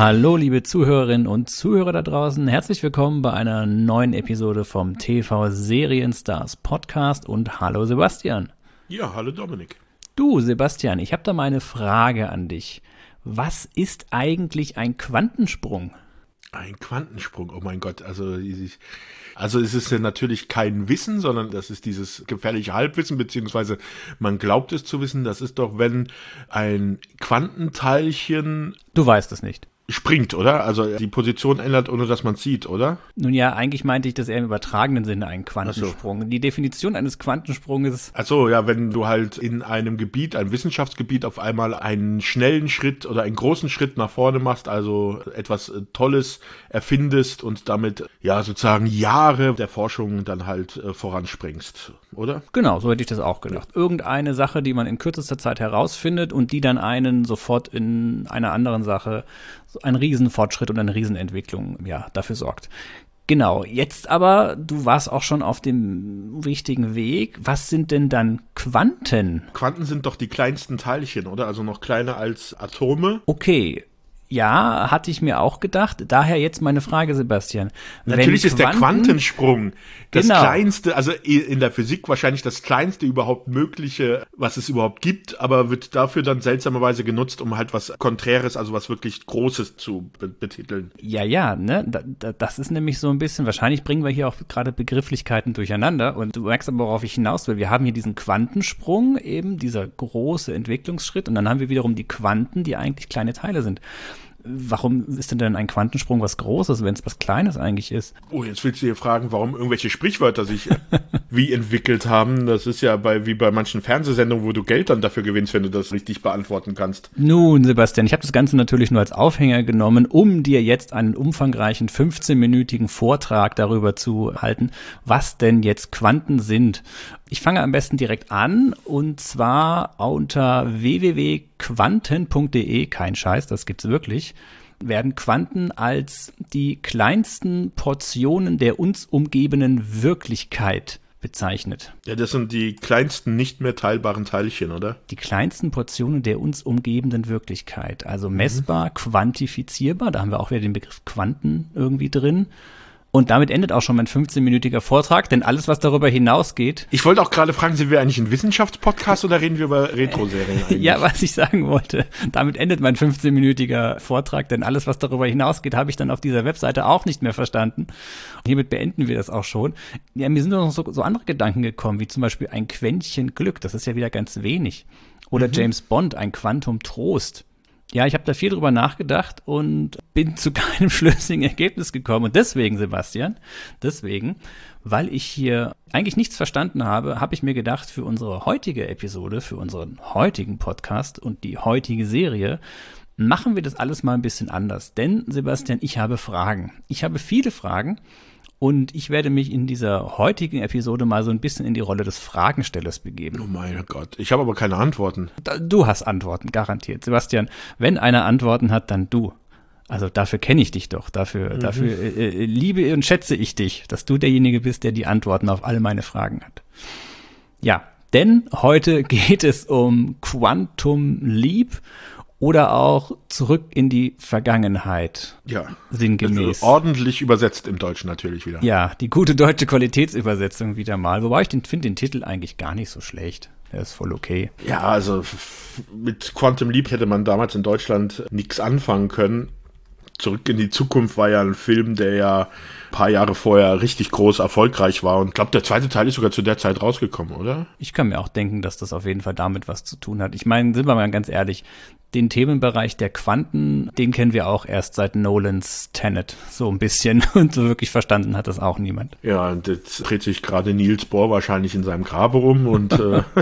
Hallo liebe Zuhörerinnen und Zuhörer da draußen, herzlich willkommen bei einer neuen Episode vom TV Serienstars Podcast und hallo Sebastian. Ja, hallo Dominik. Du Sebastian, ich habe da mal eine Frage an dich. Was ist eigentlich ein Quantensprung? Ein Quantensprung, oh mein Gott, also es ist ja natürlich kein Wissen, sondern das ist dieses gefährliche Halbwissen, beziehungsweise man glaubt es zu wissen, das ist doch, wenn ein Quantenteilchen... Du weißt es nicht. Springt, oder? Also die Position ändert, ohne dass man es sieht, oder? Nun ja, eigentlich meinte ich das eher im übertragenen Sinne, einen Quantensprung. Ach so. Die Definition eines Quantensprunges... Ach so, ja, wenn du halt in einem Gebiet, ein Wissenschaftsgebiet, auf einmal einen schnellen Schritt oder einen großen Schritt nach vorne machst, also etwas Tolles erfindest und damit, ja, sozusagen Jahre der Forschung dann halt voranspringst, oder? Genau, so hätte ich das auch gedacht. Irgendeine Sache, die man in kürzester Zeit herausfindet und die dann einen sofort in einer anderen Sache ein Riesenfortschritt und eine Riesenentwicklung, ja, dafür sorgt. Genau, jetzt aber, du warst auch schon auf dem richtigen Weg. Was sind denn dann Quanten? Quanten sind doch die kleinsten Teilchen, oder? Also noch kleiner als Atome. Okay. Ja, hatte ich mir auch gedacht. Daher jetzt meine Frage, Sebastian. Natürlich ist der Quantensprung das genau. kleinste, also in der Physik wahrscheinlich das kleinste überhaupt mögliche, was es überhaupt gibt, aber wird dafür dann seltsamerweise genutzt, um halt was Konträres, also was wirklich Großes zu betiteln. Ja, ne? Das ist nämlich so ein bisschen, wahrscheinlich bringen wir hier auch gerade Begrifflichkeiten durcheinander und du merkst aber, worauf ich hinaus will. Wir haben hier diesen Quantensprung, eben dieser große Entwicklungsschritt und dann haben wir wiederum die Quanten, die eigentlich kleine Teile sind. Warum ist denn ein Quantensprung was Großes, wenn es was Kleines eigentlich ist? Oh, jetzt willst du dir fragen, warum irgendwelche Sprichwörter sich wie entwickelt haben. Das ist ja wie bei manchen Fernsehsendungen, wo du Geld dann dafür gewinnst, wenn du das richtig beantworten kannst. Nun, Sebastian, ich habe das Ganze natürlich nur als Aufhänger genommen, um dir jetzt einen umfangreichen 15-minütigen Vortrag darüber zu halten, was denn jetzt Quanten sind. Ich fange am besten direkt an und zwar unter www.quanten.de, kein Scheiß, das gibt's wirklich, werden Quanten als die kleinsten Portionen der uns umgebenden Wirklichkeit bezeichnet. Ja, das sind die kleinsten nicht mehr teilbaren Teilchen, oder? Die kleinsten Portionen der uns umgebenden Wirklichkeit, also messbar, quantifizierbar, da haben wir auch wieder den Begriff Quanten irgendwie drin. Und damit endet auch schon mein 15-minütiger Vortrag, denn alles, was darüber hinausgeht... Ich wollte auch gerade fragen, sind wir eigentlich ein Wissenschaftspodcast oder reden wir über Retro-Serien eigentlich? Ja, was ich sagen wollte, damit endet mein 15-minütiger Vortrag, denn alles, was darüber hinausgeht, habe ich dann auf dieser Webseite auch nicht mehr verstanden. Und hiermit beenden wir das auch schon. Ja, mir sind noch so andere Gedanken gekommen, wie zum Beispiel ein Quäntchen Glück, das ist ja wieder ganz wenig. Oder James Bond, ein Quantum Trost. Ja, ich habe da viel drüber nachgedacht und bin zu keinem schlüssigen Ergebnis gekommen. Und deswegen, Sebastian, weil ich hier eigentlich nichts verstanden habe, habe ich mir gedacht, für unsere heutige Episode, für unseren heutigen Podcast und die heutige Serie, machen wir das alles mal ein bisschen anders. Denn, Sebastian, ich habe Fragen. Ich habe viele Fragen. Und ich werde mich in dieser heutigen Episode mal so ein bisschen in die Rolle des Fragenstellers begeben. Oh mein Gott, ich habe aber keine Antworten. Du hast Antworten, garantiert. Sebastian, wenn einer Antworten hat, dann du. Also dafür kenne ich dich doch. Dafür liebe und schätze ich dich, dass du derjenige bist, der die Antworten auf alle meine Fragen hat. Ja, denn heute geht es um Quantum Leap. Oder auch zurück in die Vergangenheit. Ja, sinngemäß. Ordentlich übersetzt im Deutschen natürlich wieder. Ja, die gute deutsche Qualitätsübersetzung wieder mal. Wobei ich finde den Titel eigentlich gar nicht so schlecht. Der ist voll okay. Ja, also mit Quantum Leap hätte man damals in Deutschland nichts anfangen können. Zurück in die Zukunft war ja ein Film, der ja ein paar Jahre vorher richtig groß erfolgreich war. Und ich glaube, der zweite Teil ist sogar zu der Zeit rausgekommen, oder? Ich kann mir auch denken, dass das auf jeden Fall damit was zu tun hat. Ich meine, sind wir mal ganz ehrlich, den Themenbereich der Quanten, den kennen wir auch erst seit Nolans Tenet so ein bisschen. Und so wirklich verstanden hat das auch niemand. Ja, und jetzt dreht sich gerade Niels Bohr wahrscheinlich in seinem Grabe rum. Und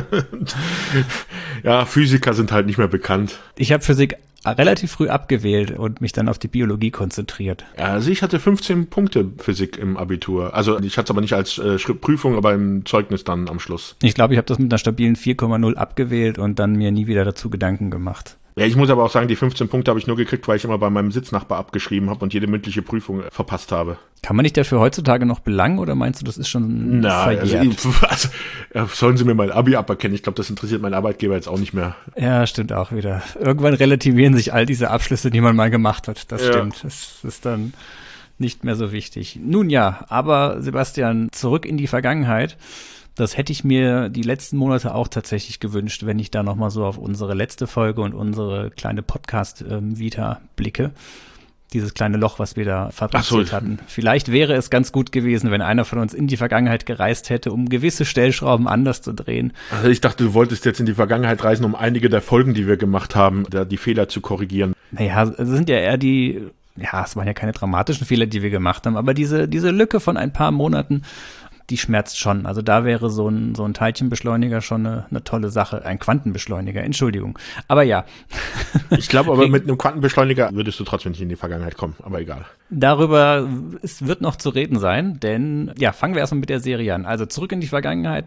ja, Physiker sind halt nicht mehr bekannt. Ich habe Physik relativ früh abgewählt und mich dann auf die Biologie konzentriert. Ja, also ich hatte 15 Punkte Physik im Abitur. Also ich hatte es aber nicht als Prüfung, aber im Zeugnis dann am Schluss. Ich glaube, ich habe das mit einer stabilen 4,0 abgewählt und dann mir nie wieder dazu Gedanken gemacht. Ja, ich muss aber auch sagen, die 15 Punkte habe ich nur gekriegt, weil ich immer bei meinem Sitznachbar abgeschrieben habe und jede mündliche Prüfung verpasst habe. Kann man nicht dafür heutzutage noch belangen oder meinst du, das ist schon verjährt? Also, sollen sie mir mein Abi aberkennen? Ich glaube, das interessiert meinen Arbeitgeber jetzt auch nicht mehr. Ja, stimmt auch wieder. Irgendwann relativieren sich all diese Abschlüsse, die man mal gemacht hat. Das stimmt. Das ist dann nicht mehr so wichtig. Nun ja, aber Sebastian, zurück in die Vergangenheit. Das hätte ich mir die letzten Monate auch tatsächlich gewünscht, wenn ich da nochmal so auf unsere letzte Folge und unsere kleine Podcast-Vita blicke. Dieses kleine Loch, was wir da fabriziert hatten. Vielleicht wäre es ganz gut gewesen, wenn einer von uns in die Vergangenheit gereist hätte, um gewisse Stellschrauben anders zu drehen. Also ich dachte, du wolltest jetzt in die Vergangenheit reisen, um einige der Folgen, die wir gemacht haben, die Fehler zu korrigieren. Naja, es sind ja eher es waren ja keine dramatischen Fehler, die wir gemacht haben, aber diese Lücke von ein paar Monaten, die schmerzt schon. Also da wäre so ein Teilchenbeschleuniger schon eine tolle Sache. Ein Quantenbeschleuniger, Entschuldigung. Aber ja. Ich glaube aber, mit einem Quantenbeschleuniger würdest du trotzdem nicht in die Vergangenheit kommen, aber egal. Darüber wird noch zu reden sein, denn ja, fangen wir erstmal mit der Serie an. Also zurück in die Vergangenheit,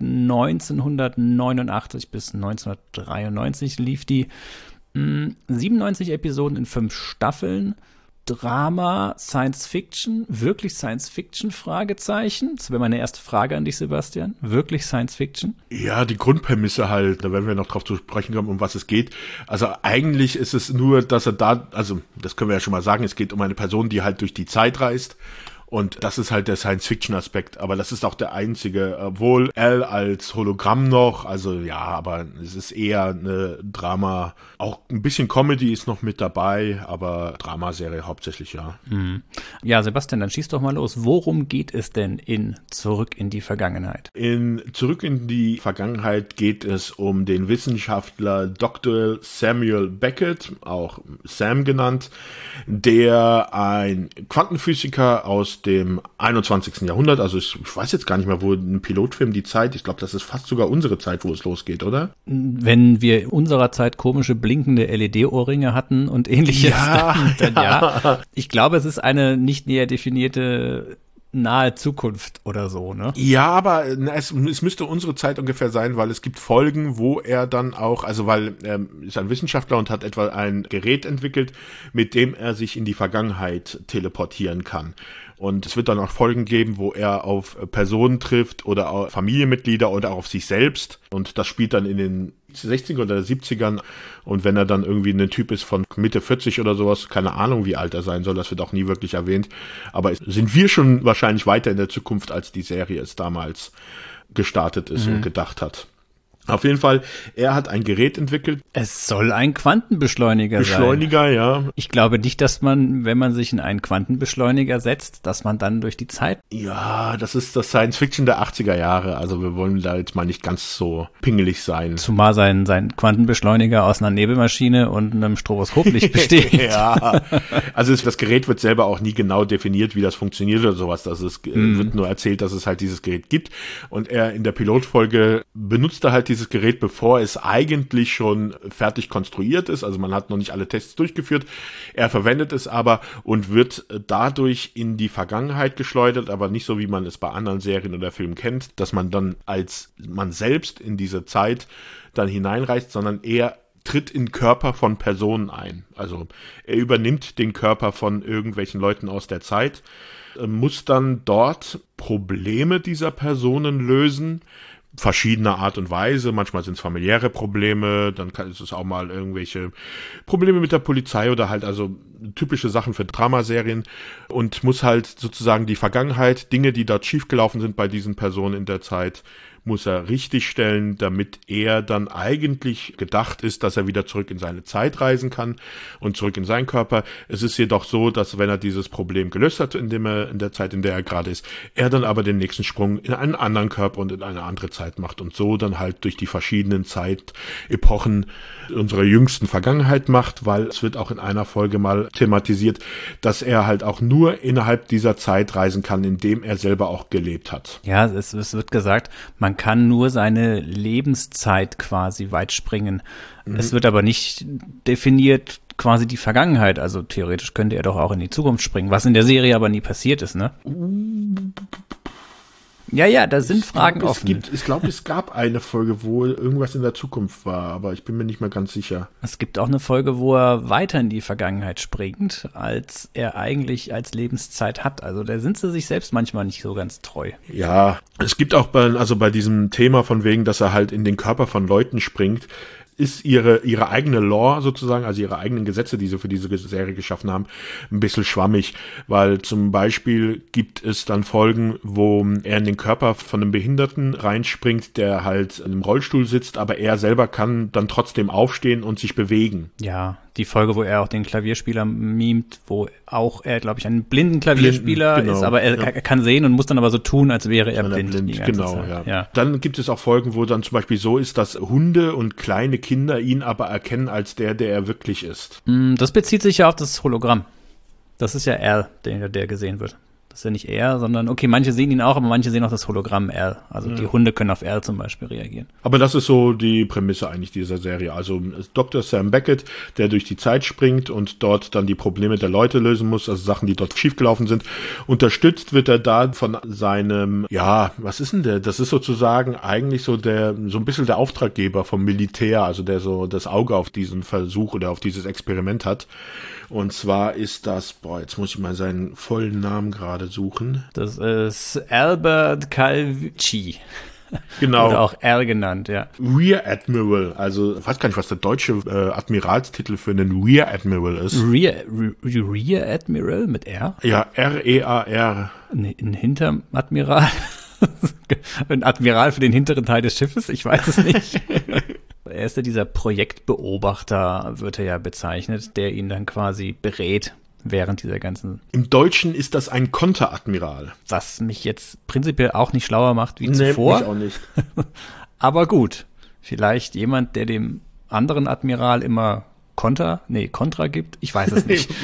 1989 bis 1993 lief die 97 Episoden in 5 Staffeln. Drama, Science Fiction, wirklich Science Fiction, Fragezeichen? Das wäre meine erste Frage an dich, Sebastian. Wirklich Science Fiction? Ja, die Grundprämisse halt, da werden wir noch drauf zu sprechen kommen, um was es geht. Also eigentlich ist es nur, dass also das können wir ja schon mal sagen, es geht um eine Person, die halt durch die Zeit reist. Und das ist halt der Science-Fiction-Aspekt, aber das ist auch der einzige, obwohl Al als Hologramm noch, also ja, aber es ist eher eine Drama, auch ein bisschen Comedy ist noch mit dabei, aber Dramaserie hauptsächlich, ja. Ja, Sebastian, dann schieß doch mal los. Worum geht es denn in Zurück in die Vergangenheit? In Zurück in die Vergangenheit geht es um den Wissenschaftler Dr. Samuel Beckett, auch Sam genannt, der ein Quantenphysiker aus dem 21. Jahrhundert, also ich weiß jetzt gar nicht mehr, wo ein Pilotfilm die Zeit, ich glaube, das ist fast sogar unsere Zeit, wo es losgeht, oder? Wenn wir in unserer Zeit komische blinkende LED-Ohrringe hatten und ähnliches, dann ja. Ich glaube, es ist eine nicht näher definierte nahe Zukunft oder so, ne? Ja, aber es müsste unsere Zeit ungefähr sein, weil es gibt Folgen, wo er dann auch, also weil er ist ein Wissenschaftler und hat etwa ein Gerät entwickelt, mit dem er sich in die Vergangenheit teleportieren kann. Und es wird dann auch Folgen geben, wo er auf Personen trifft oder auf Familienmitglieder oder auch auf sich selbst. Und das spielt dann in den 60er oder 70ern. Und wenn er dann irgendwie ein Typ ist von Mitte 40 oder sowas, keine Ahnung, wie alt er sein soll, das wird auch nie wirklich erwähnt. Aber sind wir schon wahrscheinlich weiter in der Zukunft, als die Serie es damals gestartet ist und gedacht hat. Auf jeden Fall, er hat ein Gerät entwickelt. Es soll ein Quantenbeschleuniger sein. Beschleuniger, ja. Ich glaube nicht, dass man, wenn man sich in einen Quantenbeschleuniger setzt, dass man dann durch die Zeit... Ja, das ist das Science-Fiction der 80er Jahre. Also wir wollen da jetzt mal nicht ganz so pingelig sein. Zumal sein Quantenbeschleuniger aus einer Nebelmaschine und einem Stroboskoplicht besteht. Ja, also das Gerät wird selber auch nie genau definiert, wie das funktioniert oder sowas. Das ist, wird nur erzählt, dass es halt dieses Gerät gibt. Und er in der Pilotfolge benutzt halt dieses Gerät, bevor es eigentlich schon fertig konstruiert ist. Also man hat noch nicht alle Tests durchgeführt. Er verwendet es aber und wird dadurch in die Vergangenheit geschleudert, aber nicht so, wie man es bei anderen Serien oder Filmen kennt, dass man dann als man selbst in diese Zeit dann hineinreist, sondern er tritt in Körper von Personen ein. Also er übernimmt den Körper von irgendwelchen Leuten aus der Zeit, muss dann dort Probleme dieser Personen lösen, verschiedener Art und Weise. Manchmal sind es familiäre Probleme, dann ist es auch mal irgendwelche Probleme mit der Polizei oder halt also typische Sachen für Dramaserien und muss halt sozusagen die Vergangenheit, Dinge, die dort schiefgelaufen sind bei diesen Personen in der Zeit, muss er richtigstellen, damit er dann eigentlich gedacht ist, dass er wieder zurück in seine Zeit reisen kann und zurück in seinen Körper. Es ist jedoch so, dass wenn er dieses Problem gelöst hat, in der Zeit, in der er gerade ist, er dann aber den nächsten Sprung in einen anderen Körper und in eine andere Zeit macht und so dann halt durch die verschiedenen Zeitepochen unserer jüngsten Vergangenheit macht, weil es wird auch in einer Folge mal thematisiert, dass er halt auch nur innerhalb dieser Zeit reisen kann, in dem er selber auch gelebt hat. Ja, es wird gesagt, man kann nur seine Lebenszeit quasi weit springen. Es wird aber nicht definiert quasi die Vergangenheit. Also theoretisch könnte er doch auch in die Zukunft springen, was in der Serie aber nie passiert ist, ne? Ja, da sind Fragen offen. Ich glaube, es gab eine Folge, wo irgendwas in der Zukunft war, aber ich bin mir nicht mehr ganz sicher. Es gibt auch eine Folge, wo er weiter in die Vergangenheit springt, als er eigentlich als Lebenszeit hat. Also da sind sie sich selbst manchmal nicht so ganz treu. Ja, es gibt auch bei diesem Thema von wegen, dass er halt in den Körper von Leuten springt, ist ihre eigene Lore sozusagen, also ihre eigenen Gesetze, die sie für diese Serie geschaffen haben, ein bisschen schwammig, weil zum Beispiel gibt es dann Folgen, wo er in den Körper von einem Behinderten reinspringt, der halt in einem Rollstuhl sitzt, aber er selber kann dann trotzdem aufstehen und sich bewegen. Ja, die Folge, wo er auch den Klavierspieler mimt, wo auch er, glaube ich, ein blinden Klavierspieler genau, ist, aber er kann sehen und muss dann aber so tun, als wäre er blind. Genau, ja. Dann gibt es auch Folgen, wo dann zum Beispiel so ist, dass Hunde und kleine Kinder ihn aber erkennen als der er wirklich ist. Das bezieht sich ja auf das Hologramm. Das ist ja er, der gesehen wird. Das ist ja nicht er, sondern, okay, manche sehen ihn auch, aber manche sehen auch das Hologramm R. Also die Hunde können auf R zum Beispiel reagieren. Aber das ist so die Prämisse eigentlich dieser Serie. Also Dr. Sam Beckett, der durch die Zeit springt und dort dann die Probleme der Leute lösen muss, also Sachen, die dort schiefgelaufen sind. Unterstützt wird er da von seinem, was ist denn der? Das ist sozusagen eigentlich so ein bisschen der Auftraggeber vom Militär, also der so das Auge auf diesen Versuch oder auf dieses Experiment hat. Und zwar ist das, jetzt muss ich mal seinen vollen Namen gerade suchen. Das ist Albert Calvici. Genau. Oder auch R genannt, ja. Rear Admiral, also ich weiß gar nicht, was der deutsche Admiralstitel für einen Rear Admiral ist. Rear Admiral mit R? Ja, R-E-A-R. Ein Hinteradmiral? Ein Admiral für den hinteren Teil des Schiffes? Ich weiß es nicht. Er ist ja dieser Projektbeobachter, wird er ja bezeichnet, der ihn dann quasi berät während dieser ganzen... Im Deutschen ist das ein Konteradmiral. Was mich jetzt prinzipiell auch nicht schlauer macht wie zuvor. Mich auch nicht. Aber gut, vielleicht jemand, der dem anderen Admiral immer Kontra gibt? Ich weiß es nicht.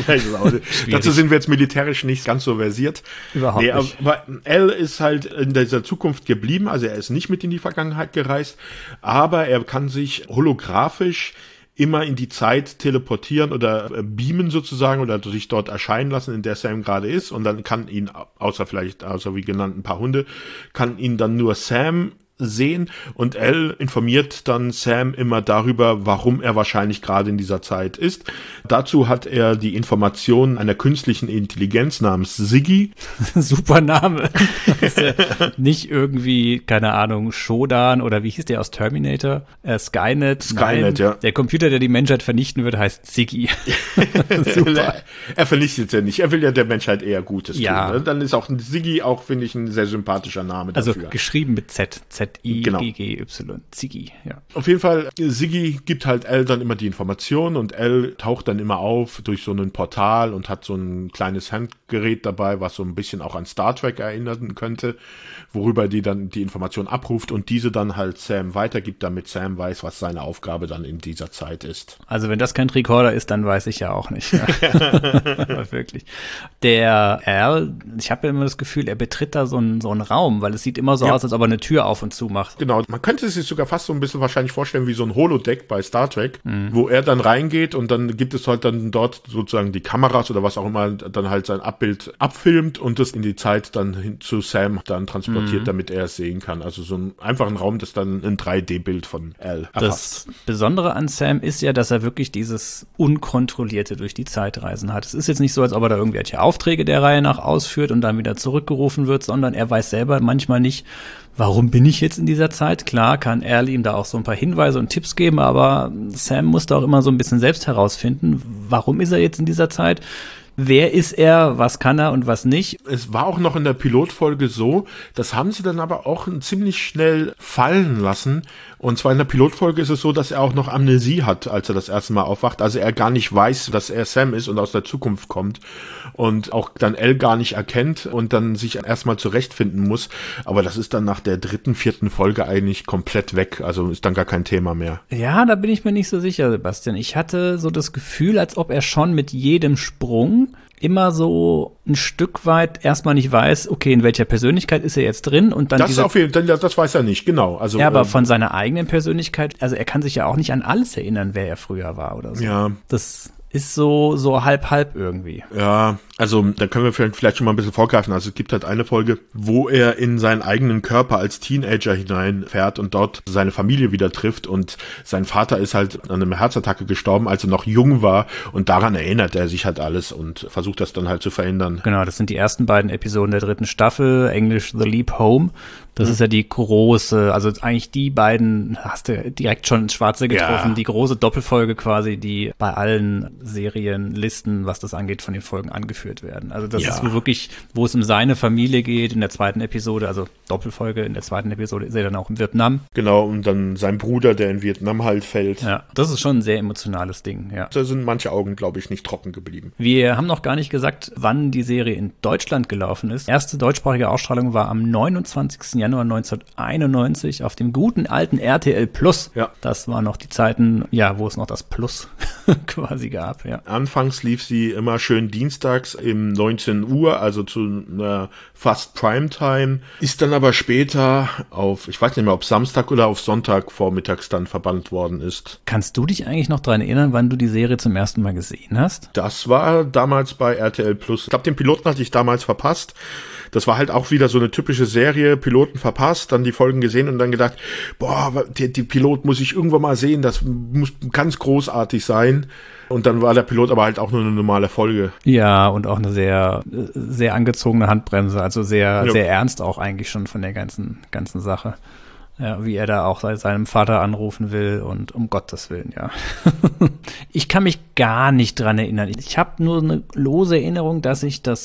Dazu sind wir jetzt militärisch nicht ganz so versiert. Überhaupt nicht. Aber Al ist halt in dieser Zukunft geblieben, also er ist nicht mit in die Vergangenheit gereist, aber er kann sich holographisch immer in die Zeit teleportieren oder beamen sozusagen oder sich dort erscheinen lassen, in der Sam gerade ist, und dann kann ihn, außer wie genannt ein paar Hunde, kann ihn dann nur Sam sehen, und Al informiert dann Sam immer darüber, warum er wahrscheinlich gerade in dieser Zeit ist. Dazu hat er die Informationen einer künstlichen Intelligenz namens Ziggy. Super Name. Das ist ja nicht irgendwie, keine Ahnung, Shodan oder wie hieß der aus Terminator? Skynet. Nein, ja. Der Computer, der die Menschheit vernichten wird, heißt Ziggy. Super. Er vernichtet ja nicht. Er will ja der Menschheit eher Gutes tun. Ne? Dann ist auch Ziggy auch, finde ich, ein sehr sympathischer Name dafür. Also geschrieben mit Z. Z-I-G-G-Y. Ziggy, ja. Auf jeden Fall, Ziggy gibt halt Al dann immer die Informationen, und Al taucht dann immer auf durch so ein Portal und hat so ein kleines Handgerät dabei, was so ein bisschen auch an Star Trek erinnern könnte, worüber die dann die Information abruft und diese dann halt Sam weitergibt, damit Sam weiß, was seine Aufgabe dann in dieser Zeit ist. Also wenn das kein Tricorder ist, dann weiß ich ja auch nicht. Ja. Wirklich. Der Al, ich habe ja immer das Gefühl, er betritt da so einen Raum, weil es sieht immer so aus, als ob er eine Tür auf und zu macht. Genau, man könnte es sich sogar fast so ein bisschen wahrscheinlich vorstellen wie so ein Holodeck bei Star Trek, wo er dann reingeht und dann gibt es halt dann dort sozusagen die Kameras oder was auch immer dann halt sein Abbild abfilmt und das in die Zeit dann hin zu Sam dann transportiert, damit er es sehen kann. Also so ein einfachen Raum, das dann ein 3D-Bild von Al erfasst. Das Besondere an Sam ist ja, dass er wirklich dieses unkontrollierte durch die Zeitreisen hat. Es ist jetzt nicht so, als ob er da irgendwelche Aufträge der Reihe nach ausführt und dann wieder zurückgerufen wird, sondern er weiß selber manchmal nicht, warum bin ich jetzt in dieser Zeit? Klar kann Al ihm da auch so ein paar Hinweise und Tipps geben, aber Sam musste auch immer so ein bisschen selbst herausfinden, warum ist er jetzt in dieser Zeit? Wer ist er, was kann er und was nicht? Es war auch noch in der Pilotfolge so, das haben sie dann aber auch ziemlich schnell fallen lassen. Und zwar in der Pilotfolge ist es so, dass er auch noch Amnesie hat, als er das erste Mal aufwacht. Also er gar nicht weiß, dass er Sam ist und aus der Zukunft kommt. Und auch dann Al gar nicht erkennt und dann sich erstmal zurechtfinden muss. Aber das ist dann nach der 3., 4. Folge eigentlich komplett weg. Also ist dann gar kein Thema mehr. Ja, da bin ich mir nicht so sicher, Sebastian. Ich hatte so das Gefühl, als ob er schon mit jedem Sprung immer so ein Stück weit erstmal nicht weiß, okay, in welcher Persönlichkeit ist er jetzt drin, und dann das weiß er nicht, genau. Also ja, aber von seiner eigenen Persönlichkeit, also er kann sich ja auch nicht an alles erinnern, wer er früher war oder so. Ja. Das ist so halb irgendwie. Ja, also da können wir vielleicht schon mal ein bisschen vorgreifen. Also es gibt halt eine Folge, wo er in seinen eigenen Körper als Teenager hineinfährt und dort seine Familie wieder trifft und sein Vater ist halt an einer Herzattacke gestorben, als er noch jung war und daran erinnert er sich halt alles und versucht das dann halt zu verändern. Genau, das sind die ersten beiden Episoden der 3. Staffel, Englisch The Leap Home. Das ist ja die große, also eigentlich die beiden, hast du direkt schon ins Schwarze getroffen, die große Doppelfolge quasi, die bei allen Serienlisten, was das angeht, von den Folgen angeführt werden. Also das ist wirklich, wo es um seine Familie geht in der 2. Episode, also Doppelfolge in der 2. Episode ist er dann auch in Vietnam. Genau, und dann sein Bruder, der in Vietnam halt fällt. Ja, das ist schon ein sehr emotionales Ding, ja. Da sind manche Augen, glaube ich, nicht trocken geblieben. Wir haben noch gar nicht gesagt, wann die Serie in Deutschland gelaufen ist. Erste deutschsprachige Ausstrahlung war am 29. Januar 1991 auf dem guten alten RTL Plus. Ja. Das waren noch die Zeiten, wo es noch das Plus quasi gab, ja. Anfangs lief sie immer schön dienstags um 19 Uhr, also zu einer fast Primetime, ist dann aber später auf, ich weiß nicht mehr, ob Samstag oder auf Sonntag vormittags dann verbannt worden ist. Kannst du dich eigentlich noch daran erinnern, wann du die Serie zum ersten Mal gesehen hast? Das war damals bei RTL Plus. Ich glaube, den Piloten hatte ich damals verpasst. Das war halt auch wieder so eine typische Serie, Piloten verpasst, dann die Folgen gesehen und dann gedacht, die Pilot muss ich irgendwann mal sehen, das muss ganz großartig sein. Und dann war der Pilot aber halt auch nur eine normale Folge. Ja, und auch eine sehr, sehr angezogene Handbremse, also sehr, sehr ernst auch eigentlich schon von der ganzen Sache. Ja, wie er da auch seinem Vater anrufen will und um Gottes Willen, ja. Ich kann mich gar nicht dran erinnern. Ich habe nur eine lose Erinnerung, dass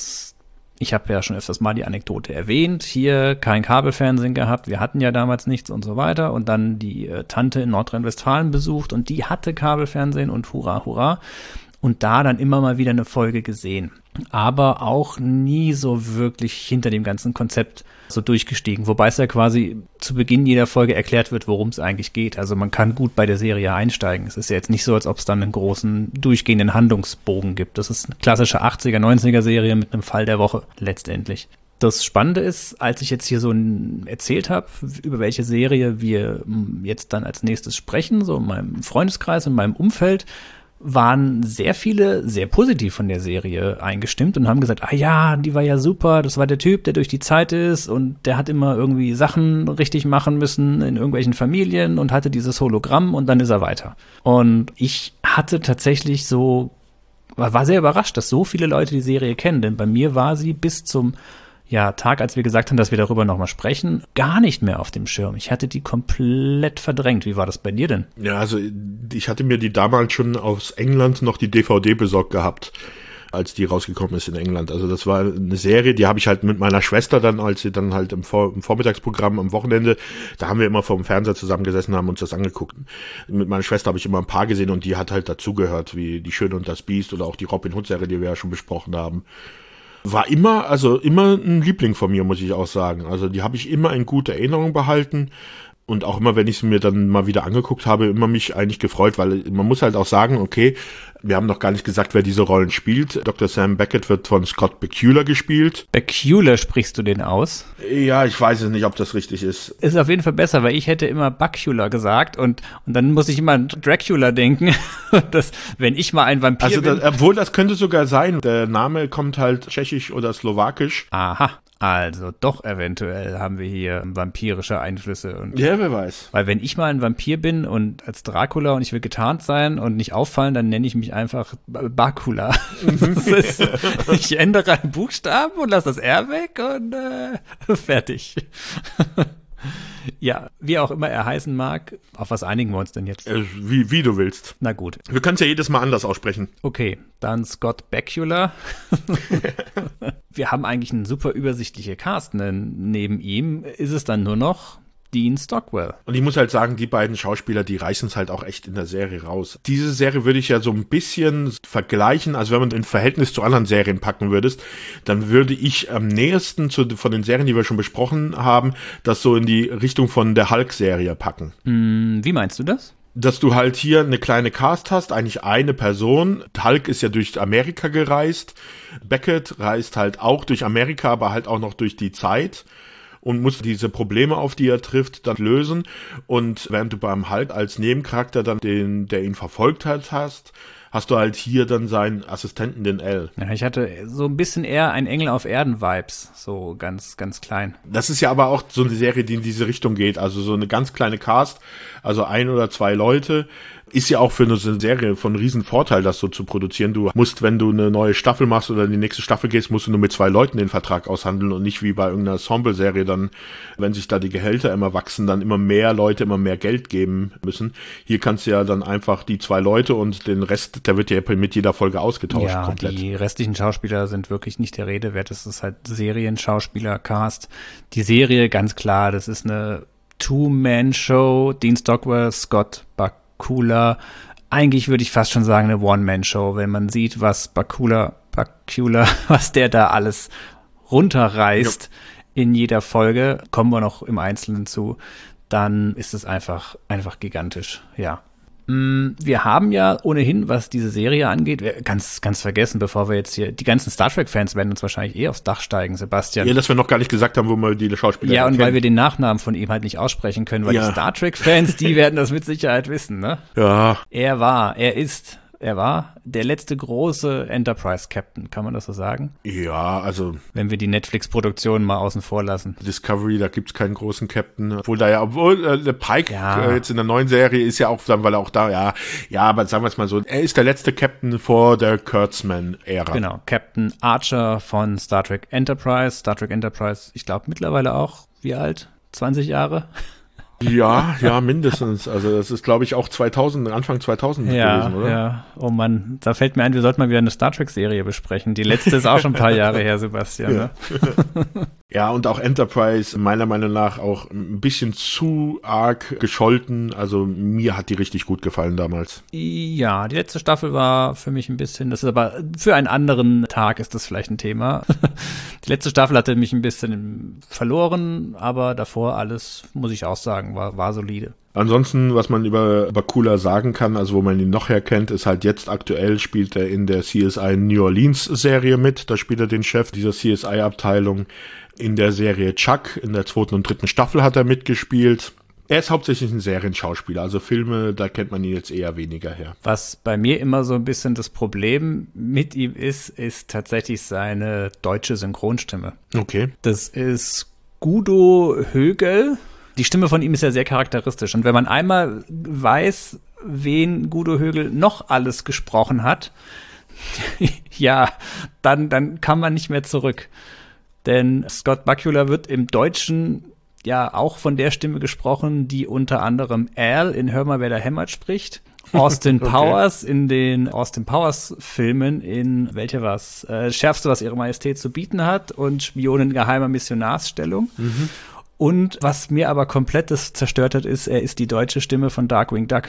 ich habe ja schon öfters mal die Anekdote erwähnt, hier kein Kabelfernsehen gehabt, wir hatten ja damals nichts und so weiter und dann die Tante in Nordrhein-Westfalen besucht und die hatte Kabelfernsehen und hurra, hurra und da dann immer mal wieder eine Folge gesehen, aber auch nie so wirklich hinter dem ganzen Konzept so durchgestiegen, wobei es ja quasi zu Beginn jeder Folge erklärt wird, worum es eigentlich geht. Also man kann gut bei der Serie einsteigen. Es ist ja jetzt nicht so, als ob es dann einen großen, durchgehenden Handlungsbogen gibt. Das ist eine klassische 80er, 90er Serie mit einem Fall der Woche letztendlich. Das Spannende ist, als ich jetzt hier so erzählt habe, über welche Serie wir jetzt dann als nächstes sprechen, so in meinem Freundeskreis, in meinem Umfeld, waren sehr viele sehr positiv von der Serie eingestimmt und haben gesagt, die war ja super, das war der Typ, der durch die Zeit ist und der hat immer irgendwie Sachen richtig machen müssen in irgendwelchen Familien und hatte dieses Hologramm und dann ist er weiter. Und ich hatte tatsächlich war sehr überrascht, dass so viele Leute die Serie kennen, denn bei mir war sie bis zum Tag, als wir gesagt haben, dass wir darüber nochmal sprechen, gar nicht mehr auf dem Schirm. Ich hatte die komplett verdrängt. Wie war das bei dir denn? Ja, also ich hatte mir die damals schon aus England noch die DVD besorgt gehabt, als die rausgekommen ist in England. Also das war eine Serie, die habe ich halt mit meiner Schwester dann, als sie dann halt im Vormittagsprogramm am Wochenende, da haben wir immer vor dem Fernseher zusammengesessen, haben uns das angeguckt. Mit meiner Schwester habe ich immer ein paar gesehen und die hat halt dazugehört, wie Die Schöne und das Biest oder auch die Robin Hood-Serie, die wir ja schon besprochen haben. War immer ein Liebling von mir, muss ich auch sagen. Also die habe ich immer in guter Erinnerung behalten. Und auch immer, wenn ich sie mir dann mal wieder angeguckt habe, immer mich eigentlich gefreut, weil man muss halt auch sagen, okay, wir haben noch gar nicht gesagt, wer diese Rollen spielt. Dr. Sam Beckett wird von Scott Bakula gespielt. Bakula sprichst du den aus? Ja, ich weiß es nicht, ob das richtig ist. Ist auf jeden Fall besser, weil ich hätte immer Bakula gesagt und dann muss ich immer an Dracula denken, dass, wenn ich mal ein Vampir bin. Obwohl, das könnte sogar sein. Der Name kommt halt tschechisch oder slowakisch. Aha. Also doch eventuell haben wir hier vampirische Einflüsse. Ja, wer weiß. Weil wenn ich mal ein Vampir bin und als Dracula und ich will getarnt sein und nicht auffallen, dann nenne ich mich einfach Bakula. Ich ändere einen Buchstaben und lasse das R weg und fertig. Ja, wie auch immer er heißen mag, auf was einigen wir uns denn jetzt? Wie du willst. Na gut. Wir können es ja jedes Mal anders aussprechen. Okay, dann Scott Bakula. Wir haben eigentlich einen super übersichtliche Cast. Neben ihm ist es dann nur noch Dean Stockwell. Und ich muss halt sagen, die beiden Schauspieler, die reißen es halt auch echt in der Serie raus. Diese Serie würde ich ja so ein bisschen vergleichen, also wenn man ein Verhältnis zu anderen Serien packen würdest, dann würde ich am nächsten von den Serien, die wir schon besprochen haben, das so in die Richtung von der Hulk-Serie packen. Wie meinst du das? Dass du halt hier eine kleine Cast hast, eigentlich eine Person. Hulk ist ja durch Amerika gereist. Beckett reist halt auch durch Amerika, aber halt auch noch durch die Zeit und muss diese Probleme, auf die er trifft, dann lösen. Und während du beim Hulk als Nebencharakter dann der ihn verfolgt hat, hast hast du halt hier dann seinen Assistenten, den Al. Ja, ich hatte so ein bisschen eher ein Engel auf Erden-Vibes, so ganz, ganz klein. Das ist ja aber auch so eine Serie, die in diese Richtung geht, also so eine ganz kleine Cast, also 1 oder 2 Leute, ist ja auch für eine Serie von riesen Vorteil, das so zu produzieren. Du musst, wenn du eine neue Staffel machst oder in die nächste Staffel gehst, musst du nur mit 2 Leuten den Vertrag aushandeln und nicht wie bei irgendeiner Ensemble-Serie dann, wenn sich da die Gehälter immer wachsen, dann immer mehr Leute immer mehr Geld geben müssen. Hier kannst du ja dann einfach die 2 Leute und den Rest, der wird ja mit jeder Folge ausgetauscht. Ja, komplett. Die restlichen Schauspieler sind wirklich nicht der Rede wert. Das ist halt Serienschauspieler-Cast. Die Serie, ganz klar, das ist eine Two-Man-Show. Dean Stockwell, Scott Bakula. Eigentlich würde ich fast schon sagen eine One-Man-Show, wenn man sieht, was Bakula, was der da alles runterreißt in jeder Folge, kommen wir noch im Einzelnen zu, dann ist es einfach gigantisch, ja. Wir haben ja ohnehin, was diese Serie angeht, ganz vergessen, bevor wir jetzt hier, die ganzen Star Trek-Fans werden uns wahrscheinlich aufs Dach steigen, Sebastian. Ja, dass wir noch gar nicht gesagt haben, wo wir die Schauspieler Ja, und kennen. weil wir den Nachnamen von ihm halt nicht aussprechen können, weil die Star Trek-Fans, die werden das mit Sicherheit wissen, ne? Ja. Er war der letzte große Enterprise-Captain, kann man das so sagen? Ja, also Wenn wir die Netflix-Produktion mal außen vor lassen. Discovery, da gibt's keinen großen Captain. Obwohl der Pike jetzt in der neuen Serie ist ja auch, weil er auch da, aber sagen wir es mal so, er ist der letzte Captain vor der Kurtzman-Ära. Genau, Captain Archer von Star Trek Enterprise. Star Trek Enterprise, ich glaube mittlerweile auch, wie alt? 20 Jahre? Ja, mindestens. Also das ist, glaube ich, auch Anfang 2000 gewesen, oder? Ja, oh Mann, da fällt mir ein, wir sollten mal wieder eine Star Trek-Serie besprechen. Die letzte ist auch schon ein paar Jahre her, Sebastian. Ne? Ja, und auch Enterprise, meiner Meinung nach, auch ein bisschen zu arg gescholten. Also mir hat die richtig gut gefallen damals. Ja, die letzte Staffel war für mich ein bisschen, das ist aber für einen anderen Tag ist das vielleicht ein Thema. Die letzte Staffel hatte mich ein bisschen verloren, aber davor alles, muss ich auch sagen, war solide. Ansonsten, was man über Bakula sagen kann, also wo man ihn noch herkennt, ist halt jetzt aktuell spielt er in der CSI New Orleans Serie mit. Da spielt er den Chef dieser CSI-Abteilung. In der Serie Chuck, in der 2. und 3. Staffel hat er mitgespielt. Er ist hauptsächlich ein Serienschauspieler, also Filme, da kennt man ihn jetzt eher weniger her. Was bei mir immer so ein bisschen das Problem mit ihm ist tatsächlich seine deutsche Synchronstimme. Okay. Das ist Gudo Högel. Die Stimme von ihm ist ja sehr charakteristisch. Und wenn man einmal weiß, wen Gudo Högel noch alles gesprochen hat, ja, dann kann man nicht mehr zurück. Denn Scott Bakula wird im Deutschen ja auch von der Stimme gesprochen, die unter anderem Al in Hör mal, wer da hämmert spricht. Austin Powers in den Austin Powers Filmen in, welcher war's? Schärfste, was Ihre Majestät zu bieten hat und Spionen geheimer Missionarsstellung. Mhm. Und was mir aber komplett das zerstört hat, ist, er ist die deutsche Stimme von Darkwing Duck.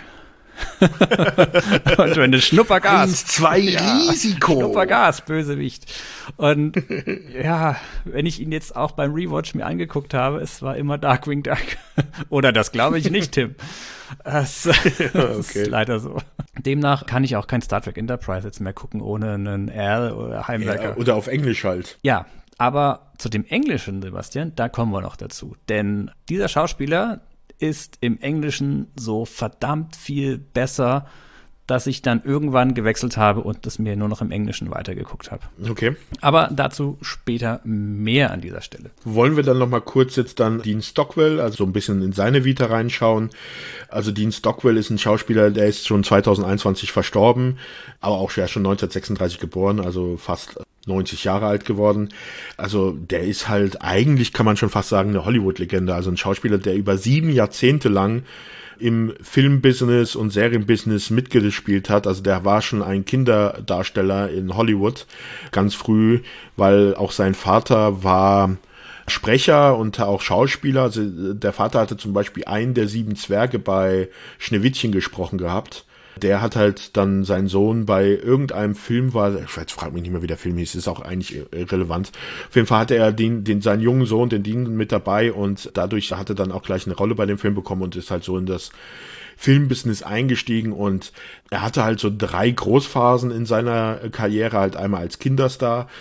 Und wenn du Schnuppergas. 1, 2, Risiko. Schnuppergas, Bösewicht. Und ja, wenn ich ihn jetzt auch beim Rewatch mir angeguckt habe, es war immer Darkwing Duck. Oder das glaube ich nicht, Tim. Das ist leider so. Demnach kann ich auch kein Star Trek Enterprise jetzt mehr gucken, ohne einen Al oder Heimwerker. Ja, oder auf Englisch halt. Ja, aber zu dem Englischen, Sebastian, da kommen wir noch dazu. Denn dieser Schauspieler ist im Englischen so verdammt viel besser, dass ich dann irgendwann gewechselt habe und das mir nur noch im Englischen weitergeguckt habe. Okay. Aber dazu später mehr an dieser Stelle. Wollen wir dann noch mal kurz jetzt dann Dean Stockwell, also so ein bisschen in seine Vita reinschauen. Also Dean Stockwell ist ein Schauspieler, der ist schon 2021 verstorben, aber auch schon 1936 geboren, also fast 90 Jahre alt geworden. Also der ist halt eigentlich, kann man schon fast sagen, eine Hollywood-Legende. Also ein Schauspieler, der über 7 Jahrzehnte lang im Filmbusiness und Serienbusiness mitgespielt hat. Also der war schon ein Kinderdarsteller in Hollywood ganz früh, weil auch sein Vater war Sprecher und auch Schauspieler. Also der Vater hatte zum Beispiel einen der 7 Zwerge bei Schneewittchen gesprochen gehabt. Der hat halt dann seinen Sohn bei irgendeinem Film jetzt frag mich nicht mehr, wie der Film hieß, ist auch eigentlich irrelevant. Auf jeden Fall hatte er seinen jungen Sohn, den Dean, mit dabei und dadurch hat er dann auch gleich eine Rolle bei dem Film bekommen und ist halt so in das Filmbusiness eingestiegen und er hatte halt so 3 Großphasen in seiner Karriere, halt einmal als Kinderstar,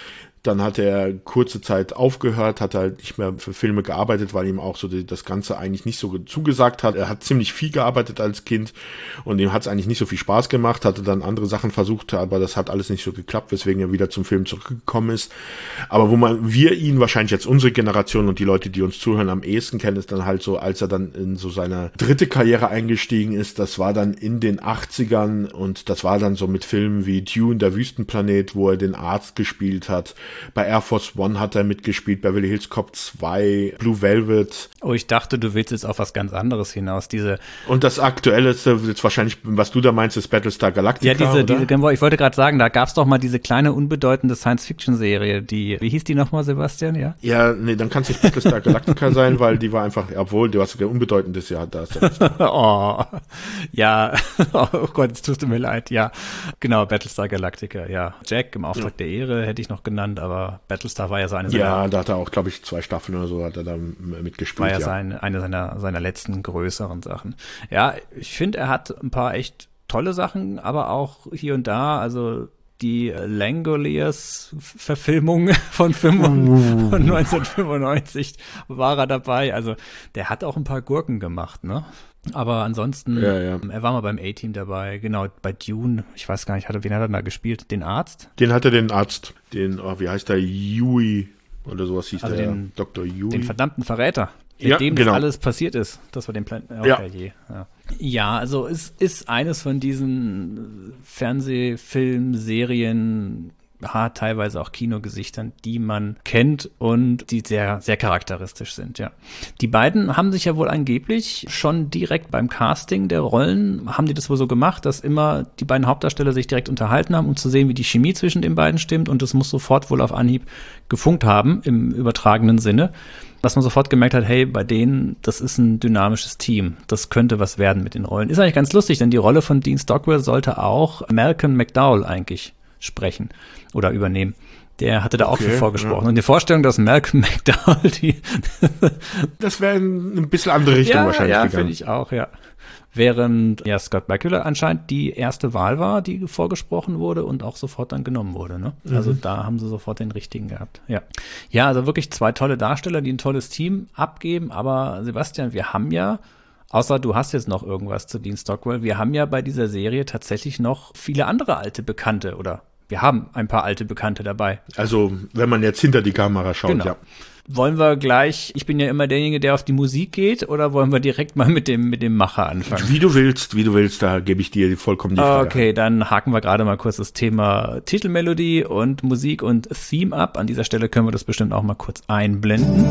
Dann hat er kurze Zeit aufgehört, hat halt nicht mehr für Filme gearbeitet, weil ihm auch so das Ganze eigentlich nicht so zugesagt hat. Er hat ziemlich viel gearbeitet als Kind und ihm hat es eigentlich nicht so viel Spaß gemacht, hatte dann andere Sachen versucht, aber das hat alles nicht so geklappt, weswegen er wieder zum Film zurückgekommen ist. Aber wir ihn wahrscheinlich jetzt unsere Generation und die Leute, die uns zuhören, am ehesten kennen, ist dann halt so, als er dann in so seine dritte Karriere eingestiegen ist, das war dann in den 80ern und das war dann so mit Filmen wie Dune, der Wüstenplanet, wo er den Arzt gespielt hat. Bei Air Force One hat er mitgespielt, Beverly Hills Cop 2, Blue Velvet. Oh, ich dachte, du willst jetzt auf was ganz anderes hinaus. Und das Aktuelle ist jetzt wahrscheinlich, was du da meinst, ist Battlestar Galactica, ja, ich wollte gerade sagen, da gab's doch mal diese kleine, unbedeutende Science-Fiction-Serie, wie hieß die nochmal, Sebastian, ja? Ja, nee, dann kann es nicht Battlestar Galactica sein, weil die war einfach, obwohl, du hast ja unbedeutendes Jahr, da ist oh, ja, oh Gott, es tut mir leid, ja, genau, Battlestar Galactica, ja. Jack im Auftrag der Ehre hätte ich noch genannt, aber Battlestar war ja so eine Ja, da hat er auch, glaube ich, 2 Staffeln oder so hat er da mitgespielt. War ja eine seiner letzten größeren Sachen. Ja, ich finde, er hat ein paar echt tolle Sachen, aber auch hier und da, also die Langoliers-Verfilmung von 1995 war er dabei. Also der hat auch ein paar Gurken gemacht, ne? Aber ansonsten, er war mal beim A-Team dabei, genau, bei Dune, ich weiß gar nicht, wen hat er da gespielt? Den Arzt? Den hatte den Arzt, wie heißt der, Yui oder sowas hieß also der, Dr. Yui. Den verdammten Verräter, mit dem das alles passiert ist. Das war dem Ja, also es ist eines von diesen Fernsehfilm, Serien, teilweise auch Kinogesichtern, die man kennt und die sehr, sehr charakteristisch sind, ja. Die beiden haben sich ja wohl angeblich schon direkt beim Casting der Rollen, haben die das wohl so gemacht, dass immer die beiden Hauptdarsteller sich direkt unterhalten haben, um zu sehen, wie die Chemie zwischen den beiden stimmt, und das muss sofort wohl auf Anhieb gefunkt haben, im übertragenen Sinne, dass man sofort gemerkt hat, hey, bei denen, das ist ein dynamisches Team, das könnte was werden mit den Rollen. Ist eigentlich ganz lustig, denn die Rolle von Dean Stockwell sollte auch Malcolm McDowell eigentlich sprechen oder übernehmen. Der hatte da auch viel vorgesprochen. Ja. Und die Vorstellung, dass Malcolm McDowell das wäre ein bisschen andere Richtung wahrscheinlich gegangen. Ja, finde ich auch, ja. Während Scott Bakula anscheinend die erste Wahl war, die vorgesprochen wurde und auch sofort dann genommen wurde, ne? Mhm. Also da haben sie sofort den richtigen gehabt, ja. Ja, also wirklich 2 tolle Darsteller, die ein tolles Team abgeben, aber Sebastian, wir haben ja, außer du hast jetzt noch irgendwas zu Dean Stockwell, wir haben ja bei dieser Serie tatsächlich noch viele andere alte Bekannte, oder wir haben ein paar alte Bekannte dabei. Also, wenn man jetzt hinter die Kamera schaut, genau. Ja. Wollen wir gleich, ich bin ja immer derjenige, der auf die Musik geht, oder wollen wir direkt mal mit dem Macher anfangen? Wie du willst, da gebe ich dir vollkommen die Frage. Okay, dann haken wir gerade mal kurz das Thema Titelmelodie und Musik und Theme ab. An dieser Stelle können wir das bestimmt auch mal kurz einblenden.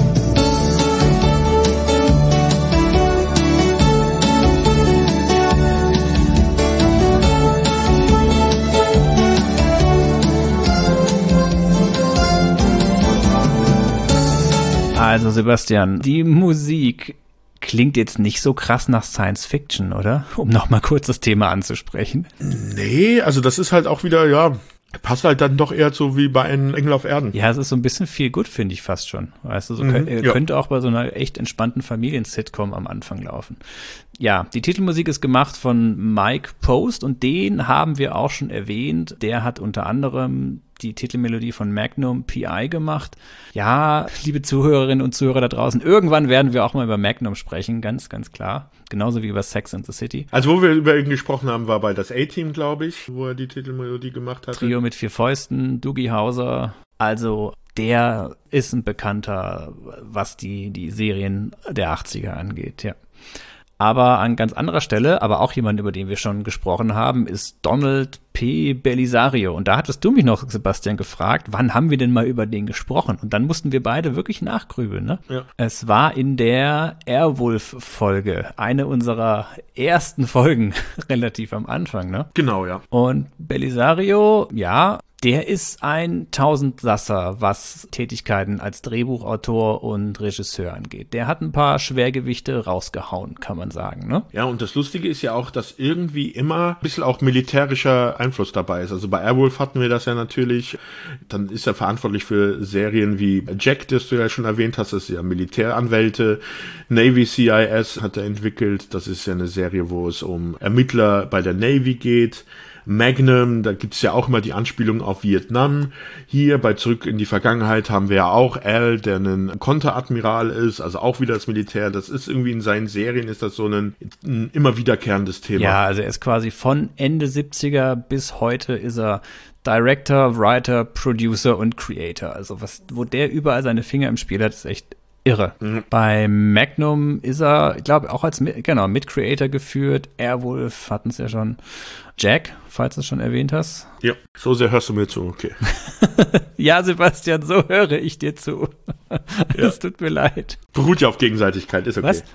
Also Sebastian, die Musik klingt jetzt nicht so krass nach Science Fiction, oder? Um nochmal kurz das Thema anzusprechen. Nee, also das ist halt auch wieder, ja, passt halt dann doch eher so wie bei einem Engel auf Erden. Ja, es ist so ein bisschen viel gut, finde ich fast schon. Weißt du, könnte auch bei so einer echt entspannten Familien-Sitcom am Anfang laufen. Ja, die Titelmusik ist gemacht von Mike Post und den haben wir auch schon erwähnt. Der hat unter anderem die Titelmelodie von Magnum P.I. gemacht. Ja, liebe Zuhörerinnen und Zuhörer da draußen, irgendwann werden wir auch mal über Magnum sprechen, ganz, ganz klar. Genauso wie über Sex and the City. Also wo wir über ihn gesprochen haben, war bei das A-Team, glaube ich, wo er die Titelmelodie gemacht hat. Trio mit 4 Fäusten, Doogie Howser. Also der ist ein Bekannter, was die Serien der 80er angeht, ja. Aber an ganz anderer Stelle, aber auch jemand, über den wir schon gesprochen haben, ist Donald P. Belisario. Und da hattest du mich noch, Sebastian, gefragt, wann haben wir denn mal über den gesprochen? Und dann mussten wir beide wirklich nachgrübeln, ne? Ja. Es war in der Airwolf-Folge, eine unserer ersten Folgen, relativ am Anfang, ne? Genau, ja. Und Belisario, ja, der ist ein Tausendsasser, was Tätigkeiten als Drehbuchautor und Regisseur angeht. Der hat ein paar Schwergewichte rausgehauen, kann man sagen, ne? Ja, und das Lustige ist ja auch, dass irgendwie immer ein bisschen auch militärischer Einfluss dabei ist. Also bei Airwolf hatten wir das ja natürlich. Dann ist er verantwortlich für Serien wie Jack, das du ja schon erwähnt hast. Das ist ja Militäranwälte. Navy CIS hat er entwickelt. Das ist ja eine Serie, wo es um Ermittler bei der Navy geht. Magnum, da gibt's ja auch immer die Anspielung auf Vietnam. Hier bei Zurück in die Vergangenheit haben wir ja auch Al, der ein Konteradmiral ist, also auch wieder das Militär. Das ist irgendwie in seinen Serien ist das so ein immer wiederkehrendes Thema. Ja, also er ist quasi von Ende 70er bis heute ist er Director, Writer, Producer und Creator. Also wo der überall seine Finger im Spiel hat, ist echt irre. Bei Magnum ist er, ich glaube, auch als Mit-Creator geführt. Airwolf hatten es ja schon. Jack, falls du es schon erwähnt hast. Ja, so sehr hörst du mir zu, okay. Ja, Sebastian, so höre ich dir zu. Es tut mir leid. Beruht ja auf Gegenseitigkeit, ist okay. Was?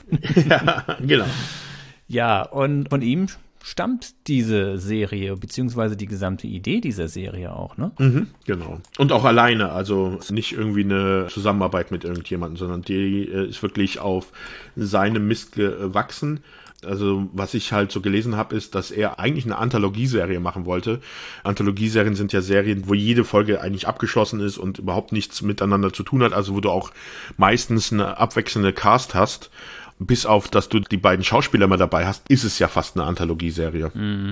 Ja, genau. Ja, und von ihm stammt diese Serie, beziehungsweise die gesamte Idee dieser Serie auch, ne? Genau. Und auch alleine, also nicht irgendwie eine Zusammenarbeit mit irgendjemandem, sondern die ist wirklich auf seinem Mist gewachsen. Also was ich halt so gelesen habe, ist, dass er eigentlich eine Anthologieserie machen wollte. Anthologieserien sind ja Serien, wo jede Folge eigentlich abgeschlossen ist und überhaupt nichts miteinander zu tun hat, also wo du auch meistens eine abwechselnde Cast hast. Bis auf, dass du die beiden Schauspieler mal dabei hast, ist es ja fast eine Anthologieserie.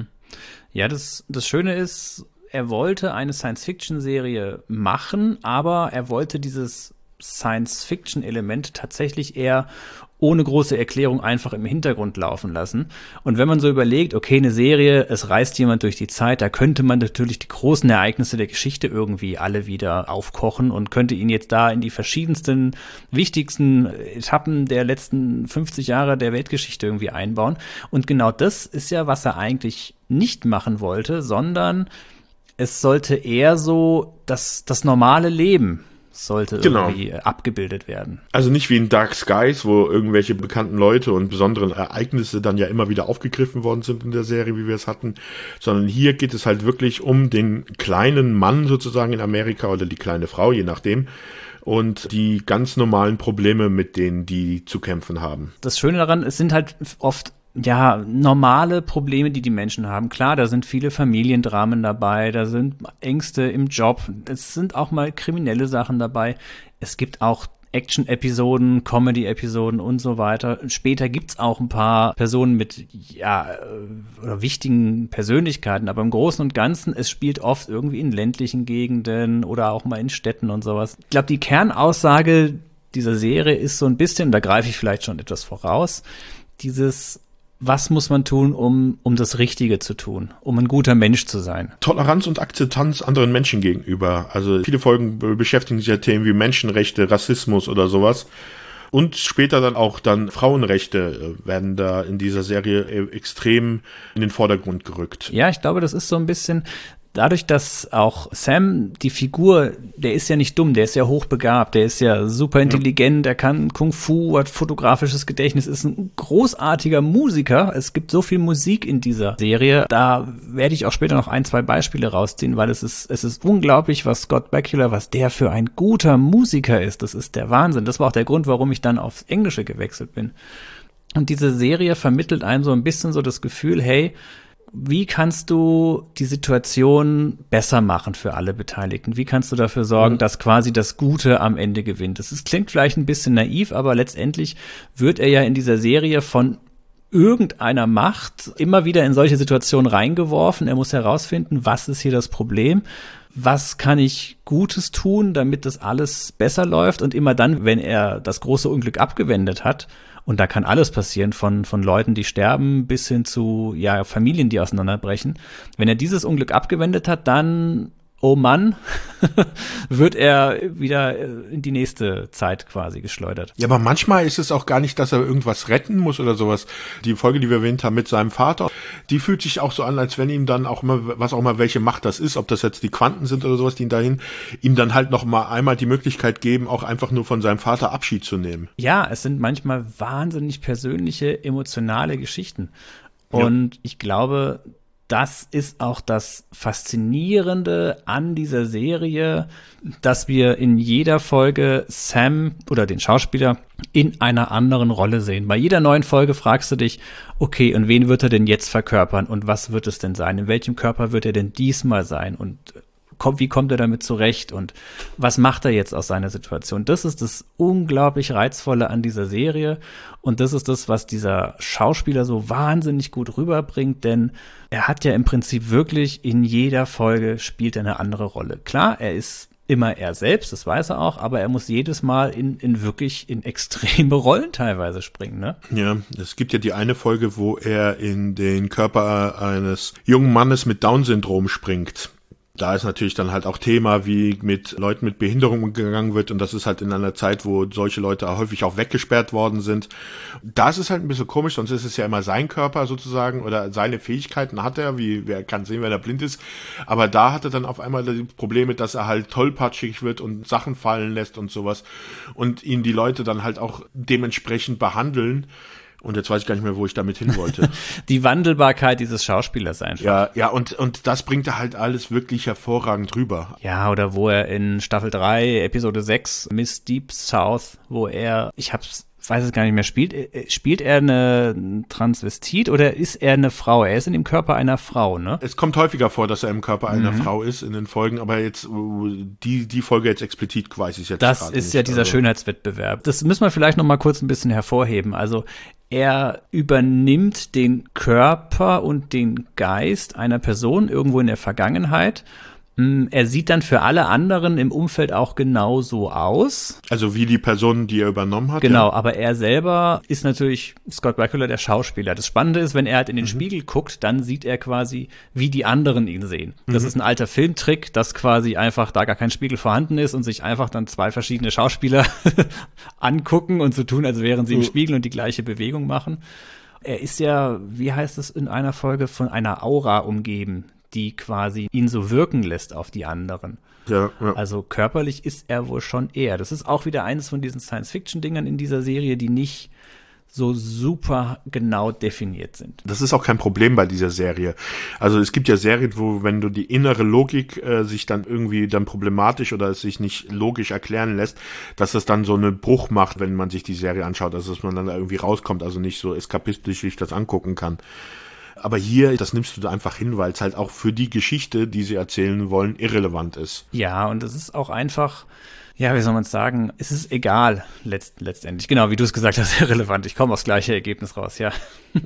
Ja, das Schöne ist, er wollte eine Science-Fiction-Serie machen, aber er wollte dieses Science-Fiction-Element tatsächlich eher ohne große Erklärung einfach im Hintergrund laufen lassen. Und wenn man so überlegt, okay, eine Serie, es reist jemand durch die Zeit, da könnte man natürlich die großen Ereignisse der Geschichte irgendwie alle wieder aufkochen und könnte ihn jetzt da in die verschiedensten, wichtigsten Etappen der letzten 50 Jahre der Weltgeschichte irgendwie einbauen. Und genau das ist ja, was er eigentlich nicht machen wollte, sondern es sollte eher so das normale Leben sollte irgendwie abgebildet werden. Also nicht wie in Dark Skies, wo irgendwelche bekannten Leute und besonderen Ereignisse dann ja immer wieder aufgegriffen worden sind in der Serie, wie wir es hatten, sondern hier geht es halt wirklich um den kleinen Mann sozusagen in Amerika oder die kleine Frau, je nachdem, und die ganz normalen Probleme, mit denen die zu kämpfen haben. Das Schöne daran, es sind halt oft normale Probleme, die Menschen haben. Klar, da sind viele Familiendramen dabei, da sind Ängste im Job, es sind auch mal kriminelle Sachen dabei. Es gibt auch Action-Episoden, Comedy-Episoden und so weiter. Später gibt's auch ein paar Personen mit, oder wichtigen Persönlichkeiten, aber im Großen und Ganzen, es spielt oft irgendwie in ländlichen Gegenden oder auch mal in Städten und sowas. Ich glaube, die Kernaussage dieser Serie ist so ein bisschen, da greife ich vielleicht schon etwas voraus, was muss man tun, um das Richtige zu tun, um ein guter Mensch zu sein? Toleranz und Akzeptanz anderen Menschen gegenüber. Also viele Folgen beschäftigen sich ja Themen wie Menschenrechte, Rassismus oder sowas. Und später dann Frauenrechte werden da in dieser Serie extrem in den Vordergrund gerückt. Ja, ich glaube, das ist so ein bisschen dadurch, dass auch Sam, die Figur, der ist ja nicht dumm, der ist ja hochbegabt, der ist ja super intelligent, der kann Kung Fu, hat fotografisches Gedächtnis, ist ein großartiger Musiker. Es gibt so viel Musik in dieser Serie, da werde ich auch später noch 1, 2 Beispiele rausziehen, weil es ist unglaublich, was Scott Bakula, was der für ein guter Musiker ist. Das ist der Wahnsinn. Das war auch der Grund, warum ich dann aufs Englische gewechselt bin. Und diese Serie vermittelt einem so ein bisschen so das Gefühl, hey, wie kannst du die Situation besser machen für alle Beteiligten? Wie kannst du dafür sorgen, dass quasi das Gute am Ende gewinnt? Klingt vielleicht ein bisschen naiv, aber letztendlich wird er ja in dieser Serie von irgendeiner Macht immer wieder in solche Situationen reingeworfen. Er muss herausfinden, was ist hier das Problem? Was kann ich Gutes tun, damit das alles besser läuft? Und immer dann, wenn er das große Unglück abgewendet hat, und da kann alles passieren, von Leuten, die sterben, bis hin zu Familien, die auseinanderbrechen. Wenn er dieses Unglück abgewendet hat, dann, oh Mann, wird er wieder in die nächste Zeit quasi geschleudert. Ja, aber manchmal ist es auch gar nicht, dass er irgendwas retten muss oder sowas. Die Folge, die wir erwähnt haben mit seinem Vater, die fühlt sich auch so an, als wenn ihm dann auch immer, was auch immer welche Macht das ist, ob das jetzt die Quanten sind oder sowas, die ihm dann halt noch mal einmal die Möglichkeit geben, auch einfach nur von seinem Vater Abschied zu nehmen. Ja, es sind manchmal wahnsinnig persönliche, emotionale Geschichten. Und ich glaube, das ist auch das Faszinierende an dieser Serie, dass wir in jeder Folge Sam oder den Schauspieler in einer anderen Rolle sehen. Bei jeder neuen Folge fragst du dich, okay, und wen wird er denn jetzt verkörpern und was wird es denn sein? In welchem Körper wird er denn diesmal sein? Und wie kommt er damit zurecht und was macht er jetzt aus seiner Situation? Das ist das unglaublich Reizvolle an dieser Serie und das ist das, was dieser Schauspieler so wahnsinnig gut rüberbringt, denn er hat ja im Prinzip wirklich in jeder Folge spielt er eine andere Rolle. Klar, er ist immer er selbst, das weiß er auch, aber er muss jedes Mal in wirklich in extreme Rollen teilweise springen, ne? Ja, es gibt ja die eine Folge, wo er in den Körper eines jungen Mannes mit Down-Syndrom springt. Da ist natürlich dann halt auch Thema, wie mit Leuten mit Behinderung umgegangen wird und das ist halt in einer Zeit, wo solche Leute häufig auch weggesperrt worden sind. Da ist es halt ein bisschen komisch, sonst ist es ja immer sein Körper sozusagen oder seine Fähigkeiten hat er, wie wer kann sehen, wenn er blind ist. Aber da hat er dann auf einmal die Probleme, dass er halt tollpatschig wird und Sachen fallen lässt und sowas und ihn die Leute dann halt auch dementsprechend behandeln. Und jetzt weiß ich gar nicht mehr, wo ich damit hin wollte. Die Wandelbarkeit dieses Schauspielers einfach. Ja, und das bringt er halt alles wirklich hervorragend rüber. Ja, oder wo er in Staffel 3, Episode 6, Miss Deep South, wo er, weiß es gar nicht mehr, spielt er eine Transvestit oder ist er eine Frau? Er ist in dem Körper einer Frau, ne? Es kommt häufiger vor, dass er im Körper einer Frau ist in den Folgen, aber jetzt die Folge jetzt explizit weiß ich jetzt das ist nicht. Ja dieser Schönheitswettbewerb. Das müssen wir vielleicht noch mal kurz ein bisschen hervorheben. Also er übernimmt den Körper und den Geist einer Person irgendwo in der Vergangenheit. Er sieht dann für alle anderen im Umfeld auch genauso aus. Also wie die Person, die er übernommen hat. Genau, ja. Aber er selber ist natürlich Scott Bakula, der Schauspieler. Das Spannende ist, wenn er halt in den Spiegel guckt, dann sieht er quasi, wie die anderen ihn sehen. Das ist ein alter Filmtrick, dass quasi einfach da gar kein Spiegel vorhanden ist und sich einfach dann zwei verschiedene Schauspieler angucken und so tun, als wären sie im Spiegel und die gleiche Bewegung machen. Er ist ja, wie heißt es in einer Folge, von einer Aura umgeben, die quasi ihn so wirken lässt auf die anderen. Ja. Also körperlich ist er wohl schon er. Das ist auch wieder eines von diesen Science-Fiction-Dingern in dieser Serie, die nicht so super genau definiert sind. Das ist auch kein Problem bei dieser Serie. Also es gibt ja Serien, wo, wenn du die innere Logik sich dann irgendwie dann problematisch oder es sich nicht logisch erklären lässt, dass das dann so einen Bruch macht, wenn man sich die Serie anschaut, also dass man dann da irgendwie rauskommt, also nicht so eskapistisch sich das angucken kann. Aber hier, das nimmst du da einfach hin, weil es halt auch für die Geschichte, die sie erzählen wollen, irrelevant ist. Ja, und es ist auch einfach, ja, wie soll man es sagen, es ist egal letztendlich. Genau, wie du es gesagt hast, irrelevant. Ich komme aufs gleiche Ergebnis raus, ja.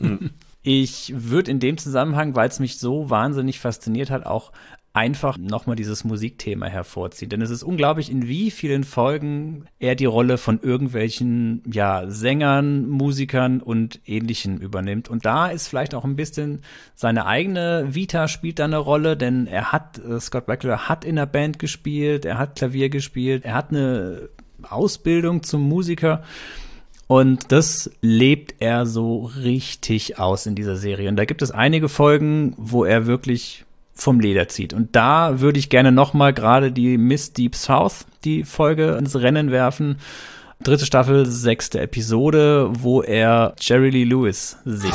Ich würde in dem Zusammenhang, weil es mich so wahnsinnig fasziniert hat, auch einfach nochmal dieses Musikthema hervorziehen. Denn es ist unglaublich, in wie vielen Folgen er die Rolle von irgendwelchen, ja, Sängern, Musikern und Ähnlichen übernimmt. Und da ist vielleicht auch ein bisschen seine eigene Vita spielt da eine Rolle, denn Scott Bakula hat in der Band gespielt, er hat Klavier gespielt, er hat eine Ausbildung zum Musiker. Und das lebt er so richtig aus in dieser Serie. Und da gibt es einige Folgen, wo er wirklich vom Leder zieht. Und da würde ich gerne nochmal gerade die Miss Deep South, die Folge ins Rennen werfen. 3. Staffel, 6. Episode, wo er Jerry Lee Lewis singt.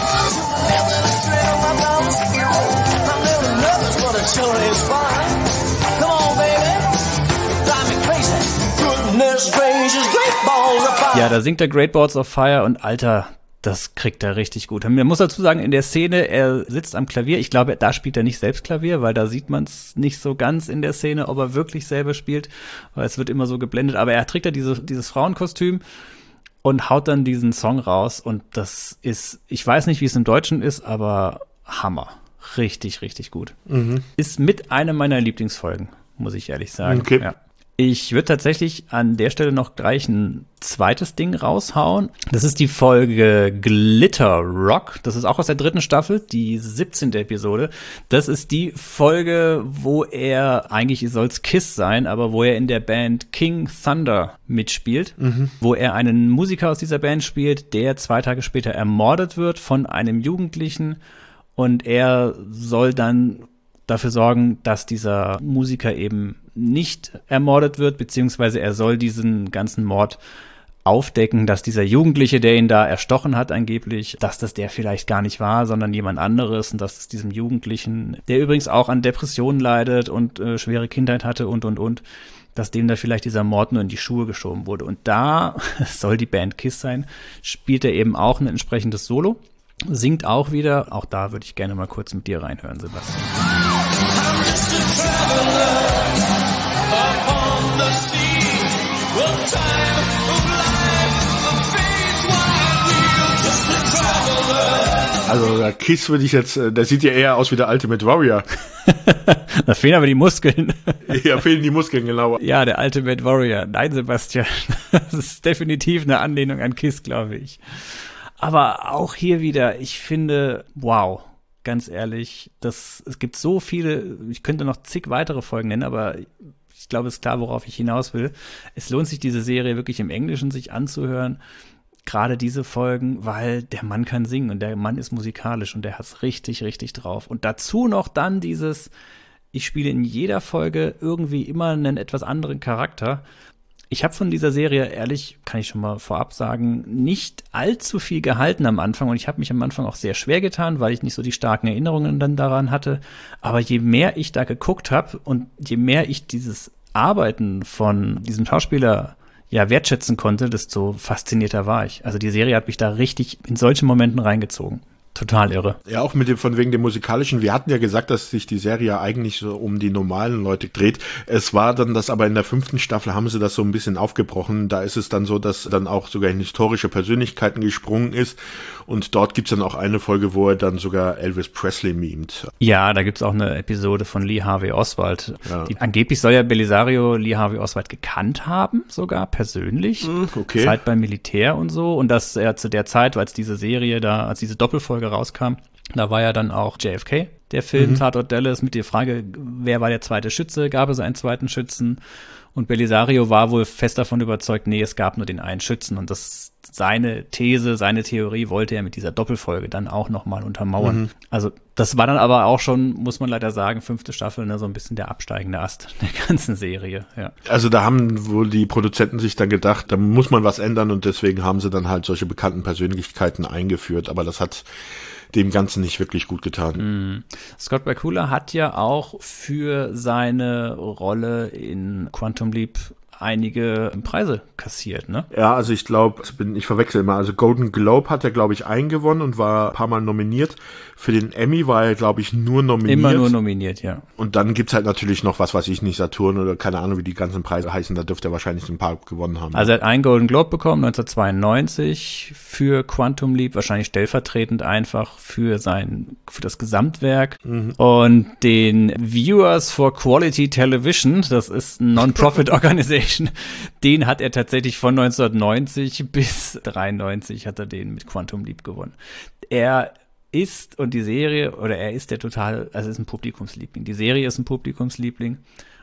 Ja, da singt er Great Balls of Fire und Alter, das kriegt er richtig gut. Man muss dazu sagen, in der Szene, er sitzt am Klavier. Ich glaube, da spielt er nicht selbst Klavier, weil da sieht man es nicht so ganz in der Szene, ob er wirklich selber spielt, weil es wird immer so geblendet. Aber er trägt ja dieses Frauenkostüm und haut dann diesen Song raus. Und das ist, ich weiß nicht, wie es im Deutschen ist, aber Hammer. Richtig, richtig gut. Ist mit einer meiner Lieblingsfolgen, muss ich ehrlich sagen. Okay. Ja. Ich würde tatsächlich an der Stelle noch gleich ein zweites Ding raushauen. Das ist die Folge Glitter Rock. Das ist auch aus der 3. Staffel, die 17. Episode. Das ist die Folge, wo er, eigentlich soll's Kiss sein, aber wo er in der Band King Thunder mitspielt. Wo er einen Musiker aus dieser Band spielt, der 2 Tage später ermordet wird von einem Jugendlichen. Und er soll dann dafür sorgen, dass dieser Musiker eben nicht ermordet wird, beziehungsweise er soll diesen ganzen Mord aufdecken, dass dieser Jugendliche, der ihn da erstochen hat angeblich, dass das der vielleicht gar nicht war, sondern jemand anderes und dass es diesem Jugendlichen, der übrigens auch an Depressionen leidet und schwere Kindheit hatte und, dass dem da vielleicht dieser Mord nur in die Schuhe geschoben wurde. Und da soll die Band Kiss sein, spielt er eben auch ein entsprechendes Solo. Singt auch wieder. Auch da würde ich gerne mal kurz mit dir reinhören, Sebastian. Also der Kiss würde ich jetzt, der sieht ja eher aus wie der Ultimate Warrior. Da fehlen aber die Muskeln. Ja, fehlen die Muskeln, genau. Ja, der Ultimate Warrior. Nein, Sebastian, das ist definitiv eine Anlehnung an Kiss, glaube ich. Aber auch hier wieder, ich finde, wow, ganz ehrlich, es gibt so viele, ich könnte noch zig weitere Folgen nennen, aber ich glaube, es ist klar, worauf ich hinaus will. Es lohnt sich, diese Serie wirklich im Englischen sich anzuhören. Gerade diese Folgen, weil der Mann kann singen und der Mann ist musikalisch und der hat's richtig, richtig drauf. Und dazu noch dann ich spiele in jeder Folge irgendwie immer einen etwas anderen Charakter. Ich habe von dieser Serie, ehrlich, kann ich schon mal vorab sagen, nicht allzu viel gehalten am Anfang. Und ich habe mich am Anfang auch sehr schwer getan, weil ich nicht so die starken Erinnerungen dann daran hatte. Aber je mehr ich da geguckt habe und je mehr ich dieses Arbeiten von diesem Schauspieler wertschätzen konnte, desto faszinierter war ich. Also die Serie hat mich da richtig in solchen Momenten reingezogen. Total irre. Ja, auch von wegen dem Musikalischen. Wir hatten ja gesagt, dass sich die Serie eigentlich so um die normalen Leute dreht. Es war dann das, aber in der 5. Staffel haben sie das so ein bisschen aufgebrochen. Da ist es dann so, dass dann auch sogar in historische Persönlichkeiten gesprungen ist. Und dort gibt's dann auch eine Folge, wo er dann sogar Elvis Presley mimt. Ja, da gibt's auch eine Episode von Lee Harvey Oswald. Ja. Angeblich soll ja Belisario Lee Harvey Oswald gekannt haben, sogar persönlich. Okay. Zeit beim Militär und so. Und dass er zu der Zeit, als diese Doppelfolge rauskam, da war ja dann auch JFK, der Film Tatort Dallas, mit der Frage, wer war der zweite Schütze, gab es einen zweiten Schützen? Und Belisario war wohl fest davon überzeugt, nee, es gab nur den einen Schützen. Und seine Theorie wollte er mit dieser Doppelfolge dann auch nochmal untermauern. Also das war dann aber auch schon, muss man leider sagen, 5. Staffel, so ein bisschen der absteigende Ast der ganzen Serie. Ja. Also da haben wohl die Produzenten sich dann gedacht, da muss man was ändern und deswegen haben sie dann halt solche bekannten Persönlichkeiten eingeführt. Aber das hat dem Ganzen nicht wirklich gut getan. Scott Bakula hat ja auch für seine Rolle in Quantum Leap einige Preise kassiert, ne? Ja, also ich glaube, ich verwechsel immer, also Golden Globe hat er, glaube ich, gewonnen und war ein paar Mal nominiert. Für den Emmy war er, glaube ich, nur nominiert. Immer nur nominiert, ja. Und dann gibt's halt natürlich noch was weiß ich nicht, Saturn oder keine Ahnung, wie die ganzen Preise heißen, da dürfte er wahrscheinlich ein paar gewonnen haben. Also er hat einen Golden Globe bekommen, 1992, für Quantum Leap, wahrscheinlich stellvertretend einfach für das Gesamtwerk. Und den Viewers for Quality Television, das ist ein Non-Profit Organization, den hat er tatsächlich von 1990 bis 93 hat er den mit Quantum Leap gewonnen. Er ist ein Publikumsliebling. Die Serie ist ein Publikumsliebling,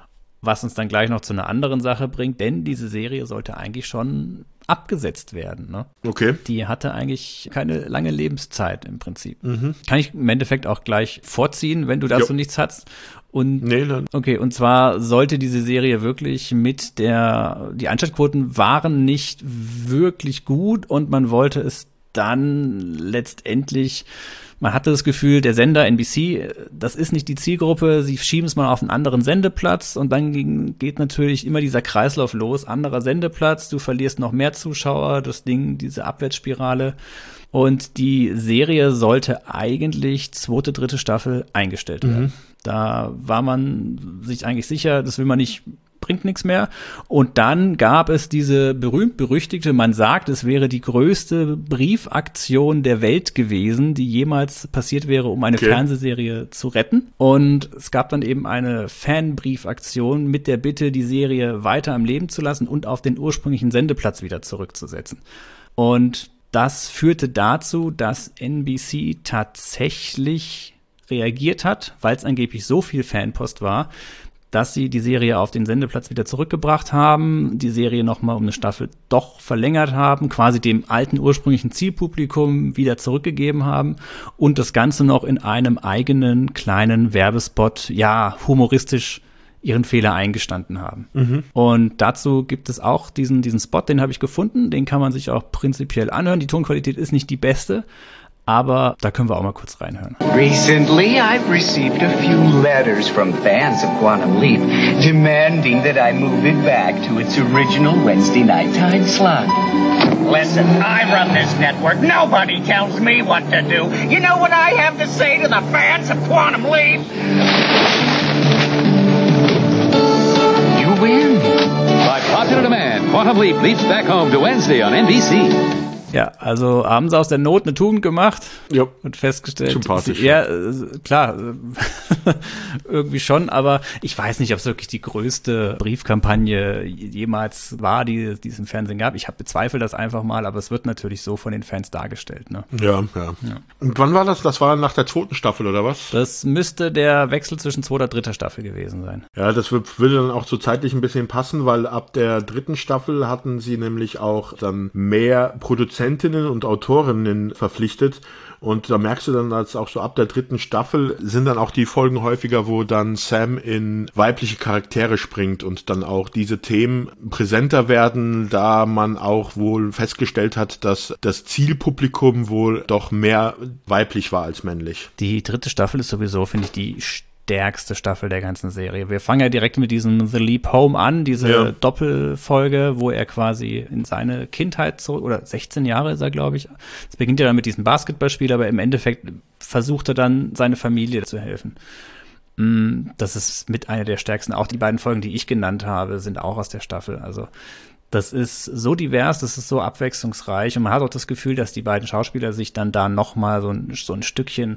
was uns dann gleich noch zu einer anderen Sache bringt, denn diese Serie sollte eigentlich schon abgesetzt werden. Ne? Okay. Die hatte eigentlich keine lange Lebenszeit im Prinzip. Kann ich im Endeffekt auch gleich vorziehen, wenn du dazu nichts hast. Und nein. Okay, und zwar sollte diese Serie wirklich die Einschaltquoten waren nicht wirklich gut und man wollte es dann letztendlich, man hatte das Gefühl, der Sender NBC, das ist nicht die Zielgruppe, sie schieben es mal auf einen anderen Sendeplatz und dann geht natürlich immer dieser Kreislauf los, anderer Sendeplatz, du verlierst noch mehr Zuschauer, diese Abwärtsspirale. Und die Serie sollte eigentlich 2., 3. Staffel eingestellt werden. Da war man sich eigentlich sicher, das will man nicht, bringt nichts mehr. Und dann gab es diese berühmt-berüchtigte, man sagt, es wäre die größte Briefaktion der Welt gewesen, die jemals passiert wäre, um eine Fernsehserie zu retten. Und es gab dann eben eine Fanbriefaktion mit der Bitte, die Serie weiter am Leben zu lassen und auf den ursprünglichen Sendeplatz wieder zurückzusetzen. Und das führte dazu, dass NBC tatsächlich reagiert hat, weil es angeblich so viel Fanpost war, dass sie die Serie auf den Sendeplatz wieder zurückgebracht haben, die Serie nochmal um eine Staffel doch verlängert haben, quasi dem alten ursprünglichen Zielpublikum wieder zurückgegeben haben und das Ganze noch in einem eigenen kleinen Werbespot, humoristisch ihren Fehler eingestanden haben. Und dazu gibt es auch diesen Spot, den habe ich gefunden, den kann man sich auch prinzipiell anhören. Die Tonqualität ist nicht die beste, aber da können wir auch mal kurz reinhören. Recently, I've received a few letters from fans of Quantum Leap demanding that I move it back to its original Wednesday night time slot. Listen, I run this network. Nobody tells me what to do. You know what I have to say to the fans of Quantum Leap? win? By popular demand, Quantum Leap leaps back home to Wednesday on NBC. Ja, also haben sie aus der Not eine Tugend gemacht und festgestellt, sympathisch. Ja, klar, irgendwie schon, aber ich weiß nicht, ob es wirklich die größte Briefkampagne jemals war, die es im Fernsehen gab. Ich bezweifle das einfach mal, aber es wird natürlich so von den Fans dargestellt. Ne? Ja. Und wann war das? Das war nach der 2. Staffel, oder was? Das müsste der Wechsel zwischen 2. und 3. Staffel gewesen sein. Ja, das würde dann auch so zeitlich ein bisschen passen, weil ab der 3. Staffel hatten sie nämlich auch dann mehr Produzentinnen und Autorinnen verpflichtet. Und da merkst du dann, als auch so ab der 3. Staffel sind dann auch die Folgen häufiger, wo dann Sam in weibliche Charaktere springt und dann auch diese Themen präsenter werden, da man auch wohl festgestellt hat, dass das Zielpublikum wohl doch mehr weiblich war als männlich. Die 3. Staffel ist sowieso, finde ich, die stärkste Staffel der ganzen Serie. Wir fangen ja direkt mit diesem The Leap Home an, diese Doppelfolge, wo er quasi in seine Kindheit zurück, oder 16 Jahre ist er, glaube ich. Es beginnt ja dann mit diesem Basketballspiel, aber im Endeffekt versucht er dann, seine Familie zu helfen. Das ist mit einer der stärksten. Auch die beiden Folgen, die ich genannt habe, sind auch aus der Staffel. Also das ist so divers, das ist so abwechslungsreich und man hat auch das Gefühl, dass die beiden Schauspieler sich dann da nochmal so ein Stückchen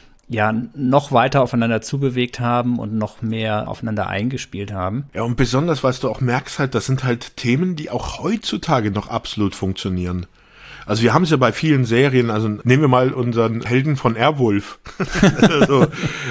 noch weiter aufeinander zubewegt haben und noch mehr aufeinander eingespielt haben. Ja, und besonders, weil du auch merkst halt, das sind halt Themen, die auch heutzutage noch absolut funktionieren. Also wir haben es ja bei vielen Serien, also nehmen wir mal unseren Helden von Airwolf, also,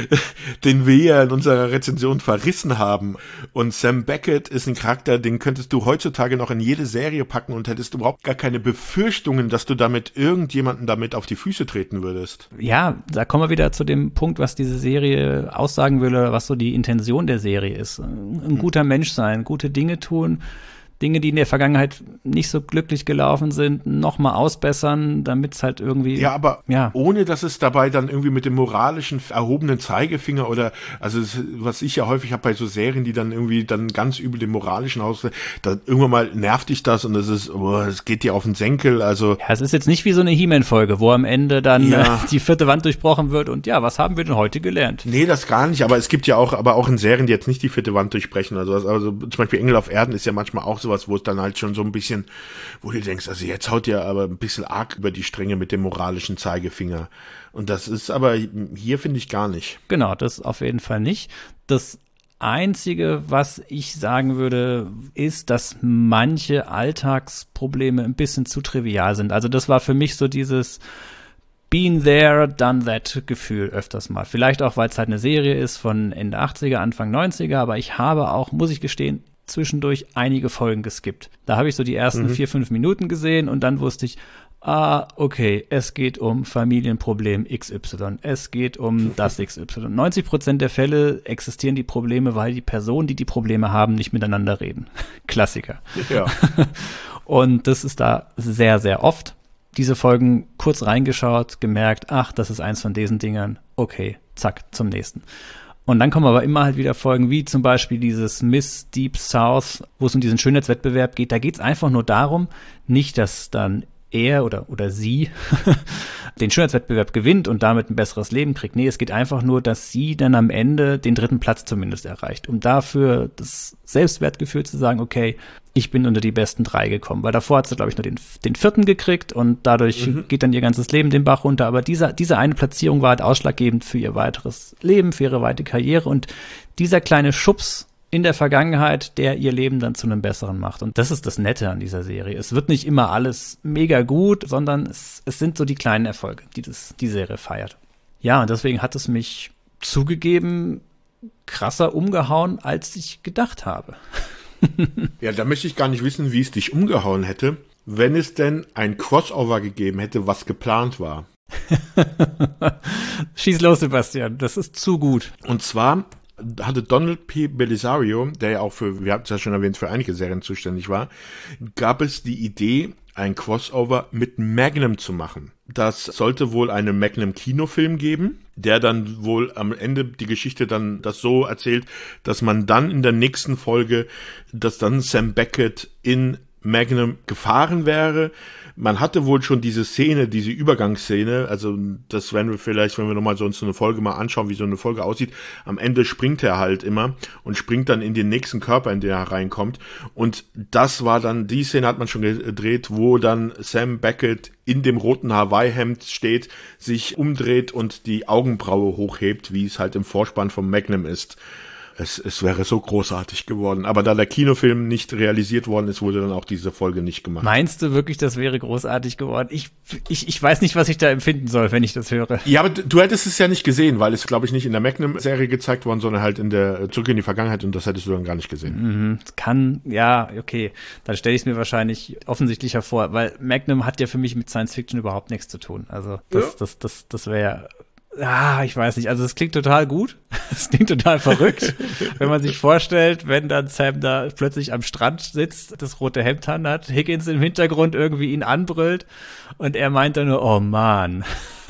den wir ja in unserer Rezension verrissen haben. Und Sam Beckett ist ein Charakter, den könntest du heutzutage noch in jede Serie packen und hättest überhaupt gar keine Befürchtungen, dass du damit irgendjemanden damit auf die Füße treten würdest. Ja, da kommen wir wieder zu dem Punkt, was diese Serie aussagen will oder was so die Intention der Serie ist. Ein guter Mensch sein, gute Dinge tun, Dinge, die in der Vergangenheit nicht so glücklich gelaufen sind, nochmal ausbessern, damit es halt irgendwie... Ja, aber ohne, dass es dabei dann irgendwie mit dem moralischen erhobenen Zeigefinger oder, also was ich ja häufig habe bei so Serien, die dann irgendwie dann ganz übel den moralischen aus, da irgendwann mal nervt dich das und das ist, es geht dir auf den Senkel, also... Ja, es ist jetzt nicht wie so eine He-Man-Folge, wo am Ende dann die 4. Wand durchbrochen wird und was haben wir denn heute gelernt? Nee, das gar nicht, aber es gibt ja auch in Serien, die jetzt nicht die 4. Wand durchbrechen, also zum Beispiel Engel auf Erden ist ja manchmal auch sowas, wo es dann halt schon so ein bisschen, wo du denkst, also jetzt haut ihr aber ein bisschen arg über die Stränge mit dem moralischen Zeigefinger. Und das ist aber hier, finde ich, gar nicht. Genau, das auf jeden Fall nicht. Das Einzige, was ich sagen würde, ist, dass manche Alltagsprobleme ein bisschen zu trivial sind. Also das war für mich so dieses Been there, done that Gefühl öfters mal. Vielleicht auch, weil es halt eine Serie ist von Ende 80er, Anfang 90er, aber ich habe auch, muss ich gestehen, zwischendurch einige Folgen geskippt. Da habe ich so die ersten 4-5 Minuten gesehen und dann wusste ich, okay, es geht um Familienproblem XY, es geht um das XY. 90% der Fälle existieren die Probleme, weil die Personen, die Probleme haben, nicht miteinander reden. Klassiker. Ja. Und das ist da sehr, sehr oft. Diese Folgen kurz reingeschaut, gemerkt, das ist eins von diesen Dingern. Okay, zack, zum nächsten. Und dann kommen aber immer halt wieder Folgen, wie zum Beispiel dieses Miss Deep South, wo es um diesen Schönheitswettbewerb geht. Da geht es einfach nur darum, nicht, dass dann er oder sie den Schönheitswettbewerb gewinnt und damit ein besseres Leben kriegt. Nee, es geht einfach nur, dass sie dann am Ende den 3. Platz zumindest erreicht, um dafür das Selbstwertgefühl zu sagen, okay, ich bin unter die besten 3 gekommen. Weil davor hat sie, glaube ich, nur den 4. gekriegt und dadurch geht dann ihr ganzes Leben den Bach runter. Aber diese eine Platzierung war halt ausschlaggebend für ihr weiteres Leben, für ihre weitere Karriere und dieser kleine Schubs in der Vergangenheit, der ihr Leben dann zu einem besseren macht. Und das ist das Nette an dieser Serie. Es wird nicht immer alles mega gut, sondern es sind so die kleinen Erfolge, die Serie feiert. Ja, und deswegen hat es mich zugegeben krasser umgehauen, als ich gedacht habe. Ja, da möchte ich gar nicht wissen, wie es dich umgehauen hätte, wenn es denn ein Crossover gegeben hätte, was geplant war. Schieß los, Sebastian, das ist zu gut. Und zwar hatte Donald P. Belisario, der ja auch wir hatten es ja schon erwähnt, für einige Serien zuständig war, gab es die Idee, ein Crossover mit Magnum zu machen. Das sollte wohl einen Magnum-Kinofilm geben, der dann wohl am Ende die Geschichte dann das so erzählt, dass man dann in der nächsten Folge, dass dann Sam Beckett in Magnum gefahren wäre. Man hatte wohl schon diese Übergangsszene, also das werden wir vielleicht, wenn wir nochmal so uns so eine Folge mal anschauen, wie so eine Folge aussieht, am Ende springt er halt immer und springt dann in den nächsten Körper, in den er reinkommt. Und das war dann, die Szene hat man schon gedreht, wo dann Sam Beckett in dem roten Hawaii-Hemd steht, sich umdreht und die Augenbraue hochhebt, wie es halt im Vorspann vom Magnum ist. Es wäre so großartig geworden. Aber da der Kinofilm nicht realisiert worden ist, wurde dann auch diese Folge nicht gemacht. Meinst du wirklich, das wäre großartig geworden? Ich weiß nicht, was ich da empfinden soll, wenn ich das höre. Ja, aber du hättest es ja nicht gesehen, weil es, glaube ich, nicht in der Magnum-Serie gezeigt worden, sondern halt in der Zurück in die Vergangenheit, und das hättest du dann gar nicht gesehen. Ja, okay. Dann stelle ich es mir wahrscheinlich offensichtlicher vor, weil Magnum hat ja für mich mit Science Fiction überhaupt nichts zu tun. Also das wäre ich weiß nicht, also es klingt total gut, es klingt total verrückt, wenn man sich vorstellt, wenn dann Sam da plötzlich am Strand sitzt, das rote Hemd hat, Higgins im Hintergrund irgendwie ihn anbrüllt und er meint dann nur, oh Mann.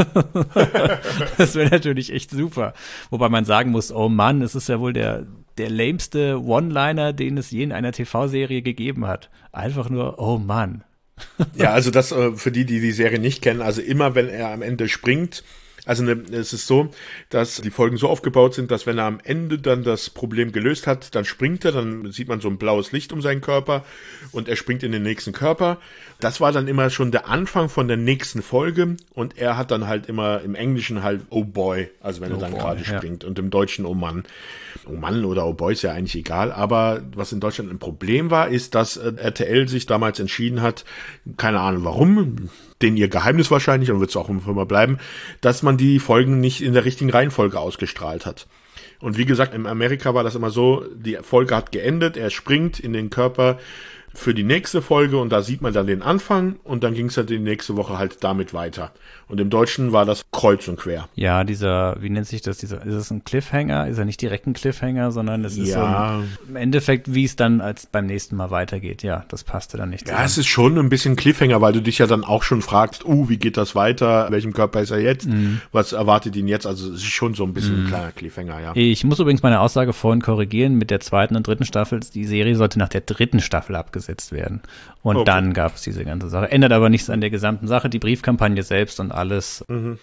Das wäre natürlich echt super. Wobei man sagen muss, oh Mann, es ist ja wohl der lameste One-Liner, den es je in einer TV-Serie gegeben hat. Einfach nur, oh Mann. Ja, also das für die Serie nicht kennen, also immer wenn er am Ende springt, also es ist so, dass die Folgen so aufgebaut sind, dass wenn er am Ende dann das Problem gelöst hat, dann springt er, dann sieht man so ein blaues Licht um seinen Körper und er springt in den nächsten Körper. Das war dann immer schon der Anfang von der nächsten Folge und er hat dann halt immer im Englischen halt oh boy, also wenn er dann gerade springt, und im Deutschen oh Mann. Oh Mann oder oh boy ist ja eigentlich egal, aber was in Deutschland ein Problem war, ist, dass RTL sich damals entschieden hat, keine Ahnung warum, denen ihr Geheimnis wahrscheinlich, und wird es auch immer bleiben, dass man die Folgen nicht in der richtigen Reihenfolge ausgestrahlt hat. Und wie gesagt, in Amerika war das immer so, die Folge hat geendet, er springt in den Körper für die nächste Folge und da sieht man dann den Anfang und dann ging es halt die nächste Woche halt damit weiter. Und im Deutschen war das kreuz und quer. Ja, wie nennt sich das, ist es ein Cliffhanger? Ist er nicht direkt ein Cliffhanger, sondern es ist so im Endeffekt, wie es dann als beim nächsten Mal weitergeht. Ja, das passte dann nicht. Ja, es ist schon ein bisschen Cliffhanger, weil du dich ja dann auch schon fragst, wie geht das weiter? Welchem Körper ist er jetzt? Was erwartet ihn jetzt? Also es ist schon so ein bisschen ein kleiner Cliffhanger, ja. Ich muss übrigens meine Aussage vorhin korrigieren mit der 2. und 3. Staffel. Die Serie sollte nach der 3. Staffel abgesetzt werden. Und dann gab es diese ganze Sache. Ändert aber nichts an der gesamten Sache. Die Briefkampagne selbst und alles.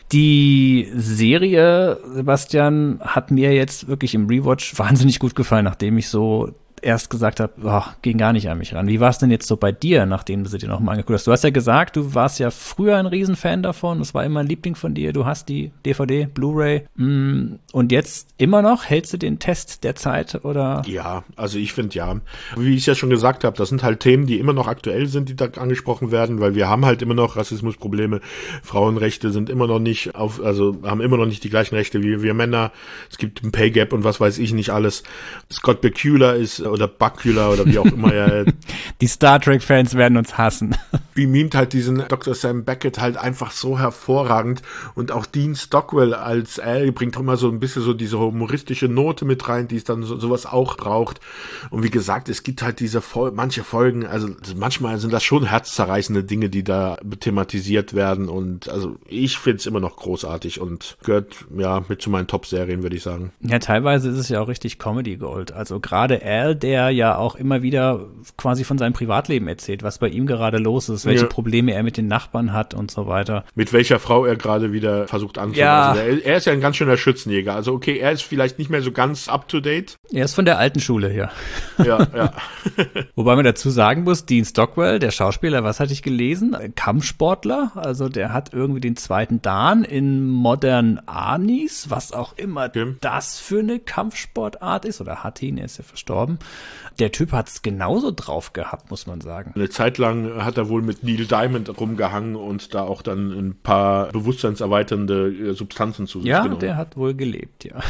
Die Serie, Sebastian, hat mir jetzt wirklich im Rewatch wahnsinnig gut gefallen, nachdem ich so erst gesagt habe, ging gar nicht an mich ran. Wie war es denn jetzt so bei dir, nachdem du sie dir nochmal angeguckt hast? Du hast ja gesagt, du warst ja früher ein Riesenfan davon, das war immer ein Liebling von dir, du hast die DVD, Blu-ray, und jetzt immer noch, hältst du den Test der Zeit, oder? Ja, also ich finde ja. Wie ich ja schon gesagt habe, das sind halt Themen, die immer noch aktuell sind, die da angesprochen werden, weil wir haben halt immer noch Rassismusprobleme, Frauenrechte sind immer noch nicht haben immer noch nicht die gleichen Rechte wie wir Männer, es gibt ein Pay Gap und was weiß ich nicht alles. Scott Bakula oder Bakula oder wie auch immer er. Die Star Trek-Fans werden uns hassen. Beamt halt diesen Dr. Sam Beckett halt einfach so hervorragend, und auch Dean Stockwell als Al bringt immer so ein bisschen so diese humoristische Note mit rein, die es dann sowas auch braucht. Und wie gesagt, es gibt halt manche Folgen, also manchmal sind das schon herzzerreißende Dinge, die da thematisiert werden, und also ich finde es immer noch großartig und gehört ja mit zu meinen Top-Serien, würde ich sagen. Ja, teilweise ist es ja auch richtig Comedy Gold. Also gerade Al, der ja auch immer wieder quasi von seinem Privatleben erzählt, was bei ihm gerade los ist, welche Probleme er mit den Nachbarn hat und so weiter. Mit welcher Frau er gerade wieder versucht anzufangen. Ja. Also er ist ja ein ganz schöner Schützenjäger. Also okay, er ist vielleicht nicht mehr so ganz up to date. Er ist von der alten Schule, ja. Ja. Wobei man dazu sagen muss, Dean Stockwell, der Schauspieler, was hatte ich gelesen? Kampfsportler, also der hat irgendwie den 2. Dan in Modern Arnis, was auch immer das für eine Kampfsportart ist, oder hatte ihn, er ist ja verstorben. Der Typ hat es genauso drauf gehabt, muss man sagen. Eine Zeit lang hat er wohl mit Neil Diamond rumgehangen und da auch dann ein paar bewusstseinserweiternde Substanzen zu sich genommen. Ja, der hat wohl gelebt, ja.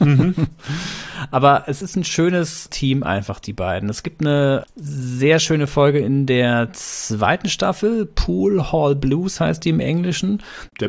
Aber es ist ein schönes Team einfach, die beiden. Es gibt eine sehr schöne Folge in der 2. Staffel, Pool Hall Blues heißt die im Englischen. Die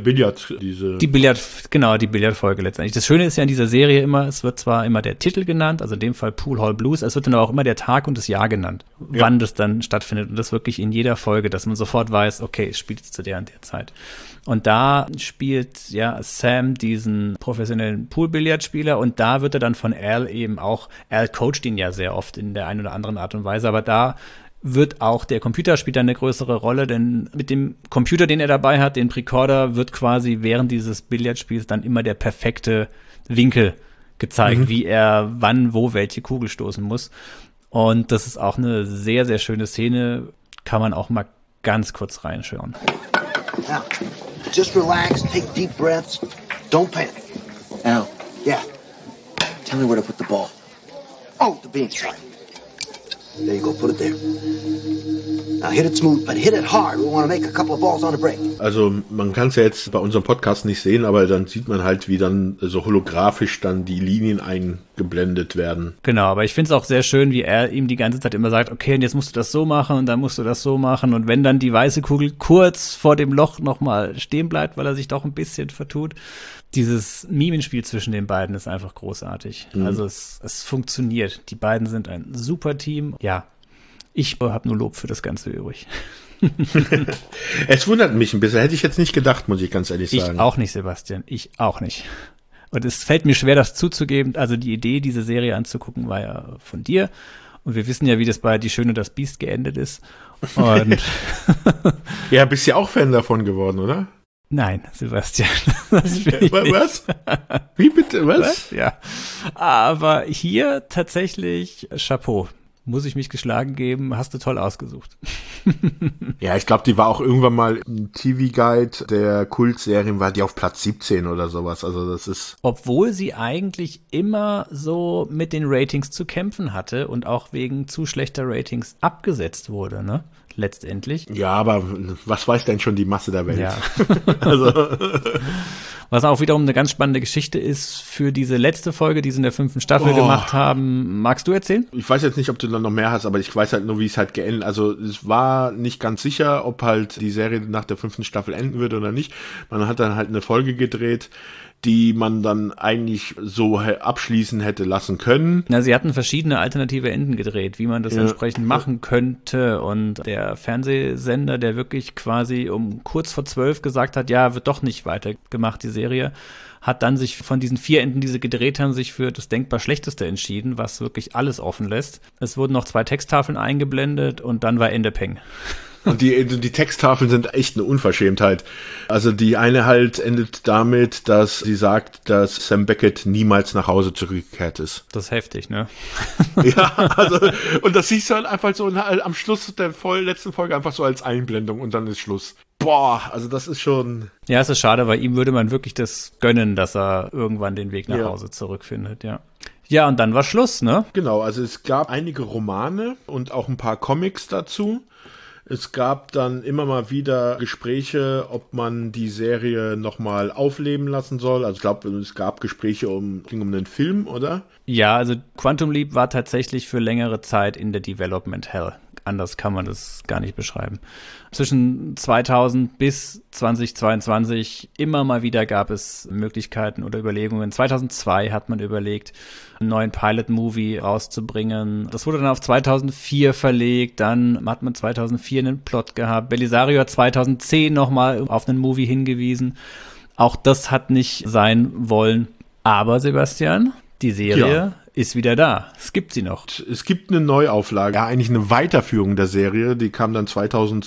Billardfolge letztendlich. Das Schöne ist ja in dieser Serie immer, es wird zwar immer der Titel genannt, also in dem Fall Pool Hall Blues, es wird dann aber auch immer der Tag und das Jahr genannt, wann das dann stattfindet, und das wirklich in jeder Folge, dass man sofort weiß, okay, es spielt zu der und der Zeit. Und da spielt Sam diesen professionellen Poolbillardspieler, und da wird er dann von Al eben auch, Al coacht ihn ja sehr oft in der einen oder anderen Art und Weise, aber da wird auch der Computer spielt eine größere Rolle, denn mit dem Computer, den er dabei hat, den Precorder, wird quasi während dieses Billardspiels dann immer der perfekte Winkel gezeigt, wie er wann, wo, welche Kugel stoßen muss. Und das ist auch eine sehr, sehr schöne Szene. Kann man auch mal ganz kurz reinschauen. Now, just relax, take deep breaths. Don't panic. Al, Yeah. tell me where to put the ball. Oh, the beam strike. There you go, put it there. Now hit it smooth, but hit it hard. We want to make a couple of balls on the break. Also man kann es ja jetzt bei unserem Podcast nicht sehen, aber dann sieht man halt, wie dann so holographisch dann die Linien eingeblendet werden. Genau, aber ich finde es auch sehr schön, wie er ihm die ganze Zeit immer sagt, okay, und jetzt musst du das so machen und dann musst du das so machen. Und wenn dann die weiße Kugel kurz vor dem Loch nochmal stehen bleibt, weil er sich doch ein bisschen vertut, dieses Mimenspiel zwischen den beiden ist einfach großartig. Also es funktioniert. Die beiden sind ein super Team. Ja, ich habe nur Lob für das Ganze übrig. Es wundert mich ein bisschen, hätte ich jetzt nicht gedacht, muss ich ganz ehrlich sagen. Ich auch nicht, Sebastian, ich auch nicht. Und es fällt mir schwer, das zuzugeben. Also die Idee, diese Serie anzugucken, war ja von dir. Und wir wissen ja, wie das bei Die Schöne und das Biest geendet ist. Und Ja, bist ja auch Fan davon geworden, oder? nein, Sebastian. Das bin ich nicht. Was? Wie bitte, was? Ja. Aber hier tatsächlich Chapeau. Muss ich mich geschlagen geben, hast du toll ausgesucht. Ja, ich glaube, die war auch irgendwann mal im TV-Guide der Kultserien, war die auf Platz 17 oder sowas. Also das ist... Obwohl sie eigentlich immer so mit den Ratings zu kämpfen hatte und auch wegen zu schlechter Ratings abgesetzt wurde, ne? Letztendlich. Ja, aber was weiß denn schon die Masse der Welt? Ja. Also... Was auch wiederum eine ganz spannende Geschichte ist für diese letzte Folge, die sie in der 5. Staffel gemacht haben. Magst du erzählen? Ich weiß jetzt nicht, ob du da noch mehr hast, aber ich weiß halt nur, wie es halt geendet. Also es war nicht ganz sicher, ob halt die Serie nach der 5. Staffel enden würde oder nicht. Man hat dann halt eine Folge gedreht, die man dann eigentlich so abschließen hätte lassen können. Na, sie hatten verschiedene alternative Enden gedreht, wie man das entsprechend machen könnte. Und der Fernsehsender, der wirklich quasi um kurz vor 12 gesagt hat, ja, wird doch nicht weitergemacht, die Serie, hat dann sich von diesen 4 Enden, die sie gedreht haben, sich für das denkbar Schlechteste entschieden, was wirklich alles offen lässt. Es wurden noch 2 Texttafeln eingeblendet und dann war Ende Peng. Und die Texttafeln sind echt eine Unverschämtheit. Also die eine halt endet damit, dass sie sagt, dass Sam Beckett niemals nach Hause zurückgekehrt ist. Das ist heftig, ne? Ja, also, und das siehst du halt einfach so am Schluss der letzten Folge einfach so als Einblendung und dann ist Schluss. Boah, also das ist schon... Ja, es ist schade, weil ihm würde man wirklich das gönnen, dass er irgendwann den Weg nach Hause zurückfindet, ja. Ja, und dann war Schluss, ne? Genau, also es gab einige Romane und auch ein paar Comics dazu. Es gab dann immer mal wieder Gespräche, ob man die Serie nochmal aufleben lassen soll. Also ich glaube, es gab Gespräche ging um einen Film, oder? Ja, also Quantum Leap war tatsächlich für längere Zeit in der Development Hell. Anders kann man das gar nicht beschreiben. Zwischen 2000 bis 2022 immer mal wieder gab es Möglichkeiten oder Überlegungen. 2002 hat man überlegt, einen neuen Pilot-Movie rauszubringen. Das wurde dann auf 2004 verlegt. Dann hat man 2004 einen Plot gehabt. Belisario hat 2010 nochmal auf einen Movie hingewiesen. Auch das hat nicht sein wollen. Aber Sebastian, die Serie ist wieder da. Es gibt sie noch. Es gibt eine Neuauflage, ja eigentlich eine Weiterführung der Serie, die kam dann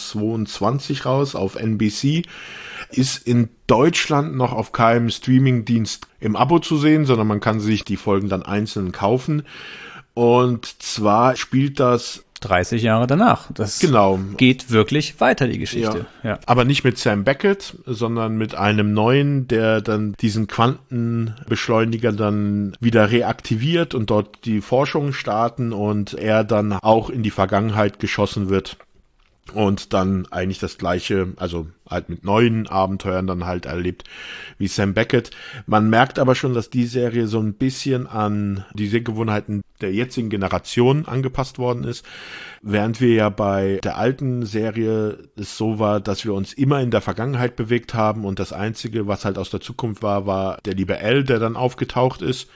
2022 raus auf NBC, ist in Deutschland noch auf keinem Streamingdienst im Abo zu sehen, sondern man kann sich die Folgen dann einzeln kaufen. Und zwar spielt das 30 Jahre danach. Das geht wirklich weiter, die Geschichte. Ja. Aber nicht mit Sam Beckett, sondern mit einem neuen, der dann diesen Quantenbeschleuniger dann wieder reaktiviert und dort die Forschung starten und er dann auch in die Vergangenheit geschossen wird. Und dann eigentlich das Gleiche, also halt mit neuen Abenteuern dann halt erlebt wie Sam Beckett. Man merkt aber schon, dass die Serie so ein bisschen an die Sehgewohnheiten der jetzigen Generation angepasst worden ist. Während wir ja bei der alten Serie es so war, dass wir uns immer in der Vergangenheit bewegt haben und das Einzige, was halt aus der Zukunft war, war der liebe Al, der dann aufgetaucht ist.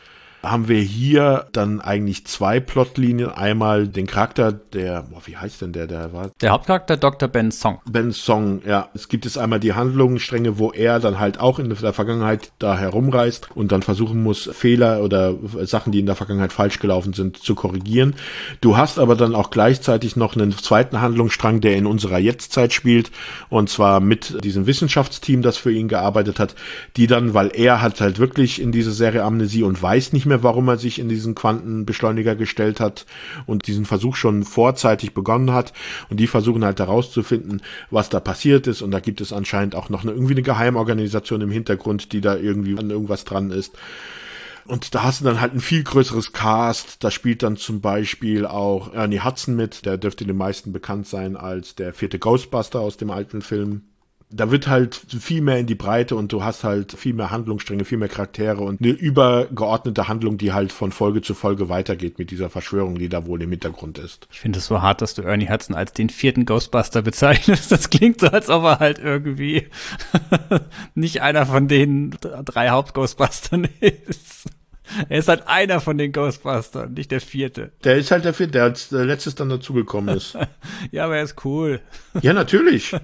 haben wir hier dann eigentlich 2 Plotlinien. Einmal den Charakter, wie heißt denn der war? Der Hauptcharakter Dr. Ben Song. Ben Song, ja. Es gibt jetzt einmal die Handlungsstränge, wo er dann halt auch in der Vergangenheit da herumreist und dann versuchen muss, Fehler oder Sachen, die in der Vergangenheit falsch gelaufen sind, zu korrigieren. Du hast aber dann auch gleichzeitig noch einen zweiten Handlungsstrang, der in unserer Jetztzeit spielt, und zwar mit diesem Wissenschaftsteam, das für ihn gearbeitet hat, die dann, weil er hat halt wirklich in diese Serie Amnesie und weiß nicht mehr, warum er sich in diesen Quantenbeschleuniger gestellt hat und diesen Versuch schon vorzeitig begonnen hat, und die versuchen halt herauszufinden, was da passiert ist, und da gibt es anscheinend auch noch irgendwie eine Geheimorganisation im Hintergrund, die da irgendwie an irgendwas dran ist. Und da hast du dann halt ein viel größeres Cast. Da spielt dann zum Beispiel auch Ernie Hudson mit. Der dürfte den meisten bekannt sein als der 4. Ghostbuster aus dem alten Film. Da wird halt viel mehr in die Breite und du hast halt viel mehr Handlungsstränge, viel mehr Charaktere und eine übergeordnete Handlung, die halt von Folge zu Folge weitergeht mit dieser Verschwörung, die da wohl im Hintergrund ist. Ich finde es so hart, dass du Ernie Hudson als den 4. Ghostbuster bezeichnest. Das klingt so, als ob er halt irgendwie nicht einer von den 3 Haupt-Ghostbustern ist. Er ist halt einer von den Ghostbustern, nicht der 4. Der ist halt der 4., der als letztes dann dazugekommen ist. Ja, aber er ist cool. Ja, natürlich.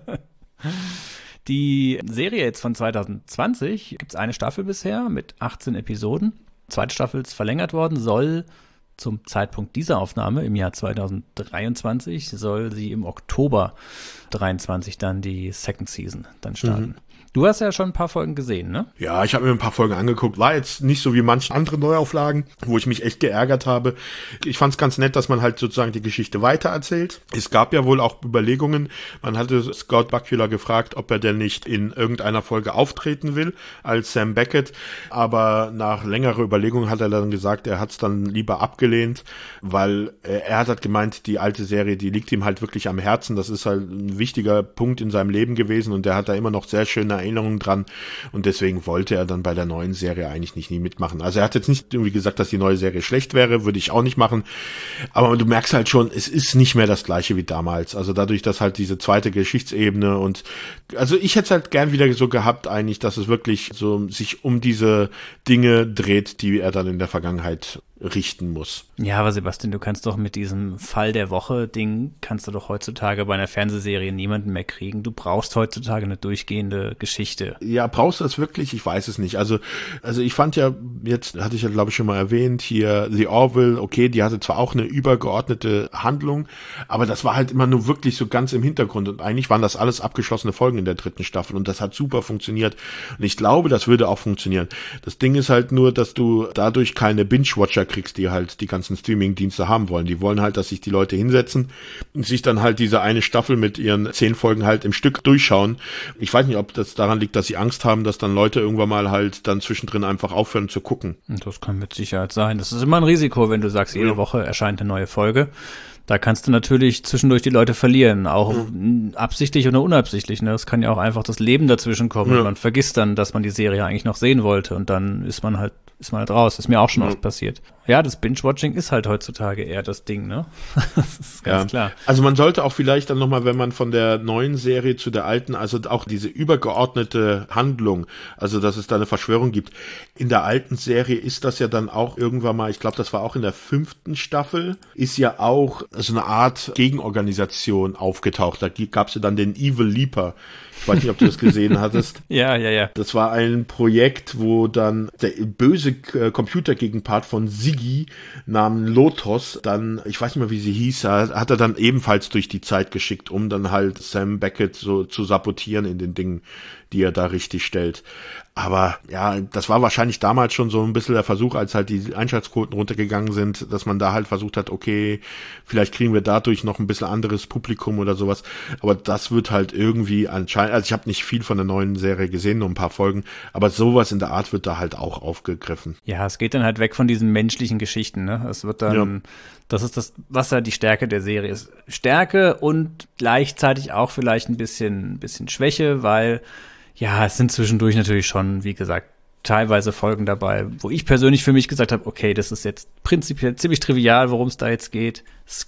Die Serie jetzt von 2020 gibt's eine Staffel bisher mit 18 Episoden. Zweite Staffel ist verlängert worden, soll zum Zeitpunkt dieser Aufnahme im Jahr 2023, soll sie im Oktober 23 dann die Second Season dann starten. Du hast ja schon ein paar Folgen gesehen, ne? Ja, ich habe mir ein paar Folgen angeguckt. War jetzt nicht so wie manche andere Neuauflagen, wo ich mich echt geärgert habe. Ich fand es ganz nett, dass man halt sozusagen die Geschichte weitererzählt. Es gab ja wohl auch Überlegungen. Man hatte Scott Bakula gefragt, ob er denn nicht in irgendeiner Folge auftreten will als Sam Beckett. Aber nach längerer Überlegung hat er dann gesagt, er hat es dann lieber abgelehnt, weil er hat halt gemeint, die alte Serie, die liegt ihm halt wirklich am Herzen. Das ist halt ein wichtiger Punkt in seinem Leben gewesen und der hat da immer noch sehr schöne Erinnerungen dran, und deswegen wollte er dann bei der neuen Serie eigentlich nie mitmachen. Also er hat jetzt nicht irgendwie gesagt, dass die neue Serie schlecht wäre, würde ich auch nicht machen, aber du merkst halt schon, es ist nicht mehr das gleiche wie damals. Also dadurch, dass halt diese zweite Geschichtsebene und also ich hätte es halt gern wieder so gehabt eigentlich, dass es wirklich so sich um diese Dinge dreht, die er dann in der Vergangenheit richten muss. Ja, aber Sebastian, du kannst doch mit diesem Fall der Woche-Ding, kannst du doch heutzutage bei einer Fernsehserie niemanden mehr kriegen. Du brauchst heutzutage eine durchgehende Geschichte. Ja, brauchst du das wirklich? Ich weiß es nicht. Also ich fand ja, jetzt hatte ich ja glaube ich schon mal erwähnt, hier The Orville, okay, die hatte zwar auch eine übergeordnete Handlung, aber das war halt immer nur wirklich so ganz im Hintergrund und eigentlich waren das alles abgeschlossene Folgen in der 3. Staffel und das hat super funktioniert und ich glaube, das würde auch funktionieren. Das Ding ist halt nur, dass du dadurch keine Binge-Watcher kriegst, die halt die ganzen Streaming-Dienste haben wollen. Die wollen halt, dass sich die Leute hinsetzen und sich dann halt diese eine Staffel mit ihren 10 Folgen halt im Stück durchschauen. Ich weiß nicht, ob das daran liegt, dass sie Angst haben, dass dann Leute irgendwann mal halt dann zwischendrin einfach aufhören zu gucken. Das kann mit Sicherheit sein. Das ist immer ein Risiko, wenn du sagst, jede Woche erscheint eine neue Folge. Da kannst du natürlich zwischendurch die Leute verlieren, auch absichtlich oder unabsichtlich. Ne? Das kann ja auch einfach das Leben dazwischen kommen. Ja. Man vergisst dann, dass man die Serie eigentlich noch sehen wollte und dann ist man halt raus. Das ist mir auch schon oft passiert. Ja, das Binge-Watching ist halt heutzutage eher das Ding, ne? Das ist ganz klar. Also man sollte auch vielleicht dann nochmal, wenn man von der neuen Serie zu der alten, also auch diese übergeordnete Handlung, also dass es da eine Verschwörung gibt. In der alten Serie ist das ja dann auch irgendwann mal, ich glaube, das war auch in der 5. Staffel, ist ja auch so eine Art Gegenorganisation aufgetaucht. Da gab es ja dann den Evil Leaper. Ich weiß nicht, ob du das gesehen hattest. Ja. Das war ein Projekt, wo dann der böse Computergegenpart von Siggy namens Lotos dann, ich weiß nicht mehr, wie sie hieß, hat er dann ebenfalls durch die Zeit geschickt, um dann halt Sam Beckett so zu sabotieren in den Dingen, die er da richtig stellt. Aber ja, das war wahrscheinlich damals schon so ein bisschen der Versuch, als halt die Einschaltquoten runtergegangen sind, dass man da halt versucht hat, okay, vielleicht kriegen wir dadurch noch ein bisschen anderes Publikum oder sowas. Aber das wird halt irgendwie anscheinend, also ich habe nicht viel von der neuen Serie gesehen, nur ein paar Folgen, aber sowas in der Art wird da halt auch aufgegriffen. Ja, es geht dann halt weg von diesen menschlichen Geschichten, ne? Es wird dann, das ist das, was ja die Stärke der Serie ist. Stärke und gleichzeitig auch vielleicht ein bisschen Schwäche, weil ja, es sind zwischendurch natürlich schon, wie gesagt, teilweise Folgen dabei, wo ich persönlich für mich gesagt habe, okay, das ist jetzt prinzipiell ziemlich trivial, worum es da jetzt geht. Skip,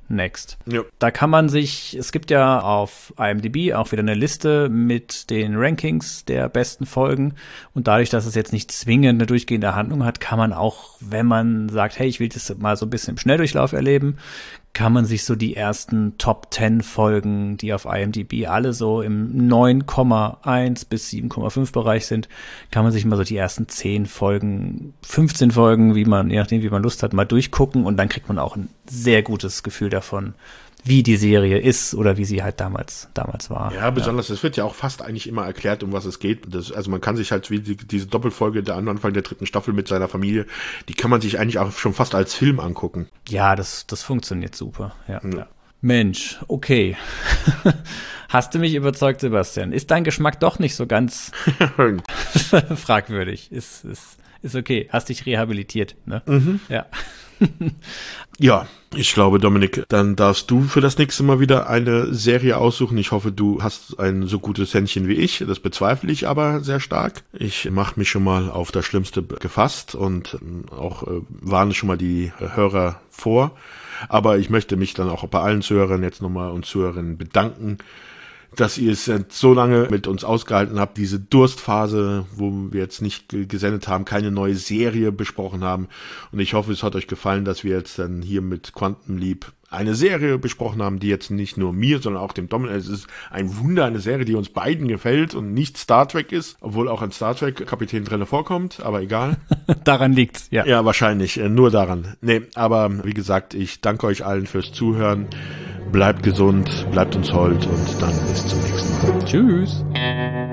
Next. Ja. Da kann man sich, es gibt ja auf IMDb auch wieder eine Liste mit den Rankings der besten Folgen und dadurch, dass es jetzt nicht zwingend eine durchgehende Handlung hat, kann man auch, wenn man sagt, hey, ich will das mal so ein bisschen im Schnelldurchlauf erleben, kann man sich so die ersten Top 10 Folgen, die auf IMDb alle so im 9,1 bis 7,5 Bereich sind, kann man sich mal so die ersten 10 Folgen, 15 Folgen, je nachdem, wie man Lust hat, mal durchgucken und dann kriegt man auch ein sehr gutes Gefühl davon, wie die Serie ist oder wie sie halt damals war. Ja, besonders, es wird ja auch fast eigentlich immer erklärt, um was es geht. Also man kann sich halt wie diese Doppelfolge der Anfang der 3. Staffel mit seiner Familie, die kann man sich eigentlich auch schon fast als Film angucken. Ja, das funktioniert super. Ja. Mensch, okay. Hast du mich überzeugt, Sebastian? Ist dein Geschmack doch nicht so ganz fragwürdig? Ist okay. Hast dich rehabilitiert, ne? Mhm. Ja. Ja, ich glaube, Dominik, dann darfst du für das nächste Mal wieder eine Serie aussuchen. Ich hoffe, du hast ein so gutes Händchen wie ich. Das bezweifle ich aber sehr stark. Ich mache mich schon mal auf das Schlimmste gefasst und auch warne schon mal die Hörer vor. Aber ich möchte mich dann auch bei allen Zuhörern jetzt nochmal und Zuhörerinnen bedanken, dass ihr es so lange mit uns ausgehalten habt, diese Durstphase, wo wir jetzt nicht gesendet haben, keine neue Serie besprochen haben. Und ich hoffe, es hat euch gefallen, dass wir jetzt dann hier mit Quantum Leap eine Serie besprochen haben, die jetzt nicht nur mir, sondern auch dem Dominik, es ist ein Wunder, eine Serie, die uns beiden gefällt und nicht Star Trek ist, obwohl auch ein Star Trek Kapitän drin vorkommt, aber egal. Daran liegt's, ja. Ja, wahrscheinlich, nur daran. Nee, aber wie gesagt, ich danke euch allen fürs Zuhören. Bleibt gesund, bleibt uns hold und dann bis zum nächsten Mal. Tschüss.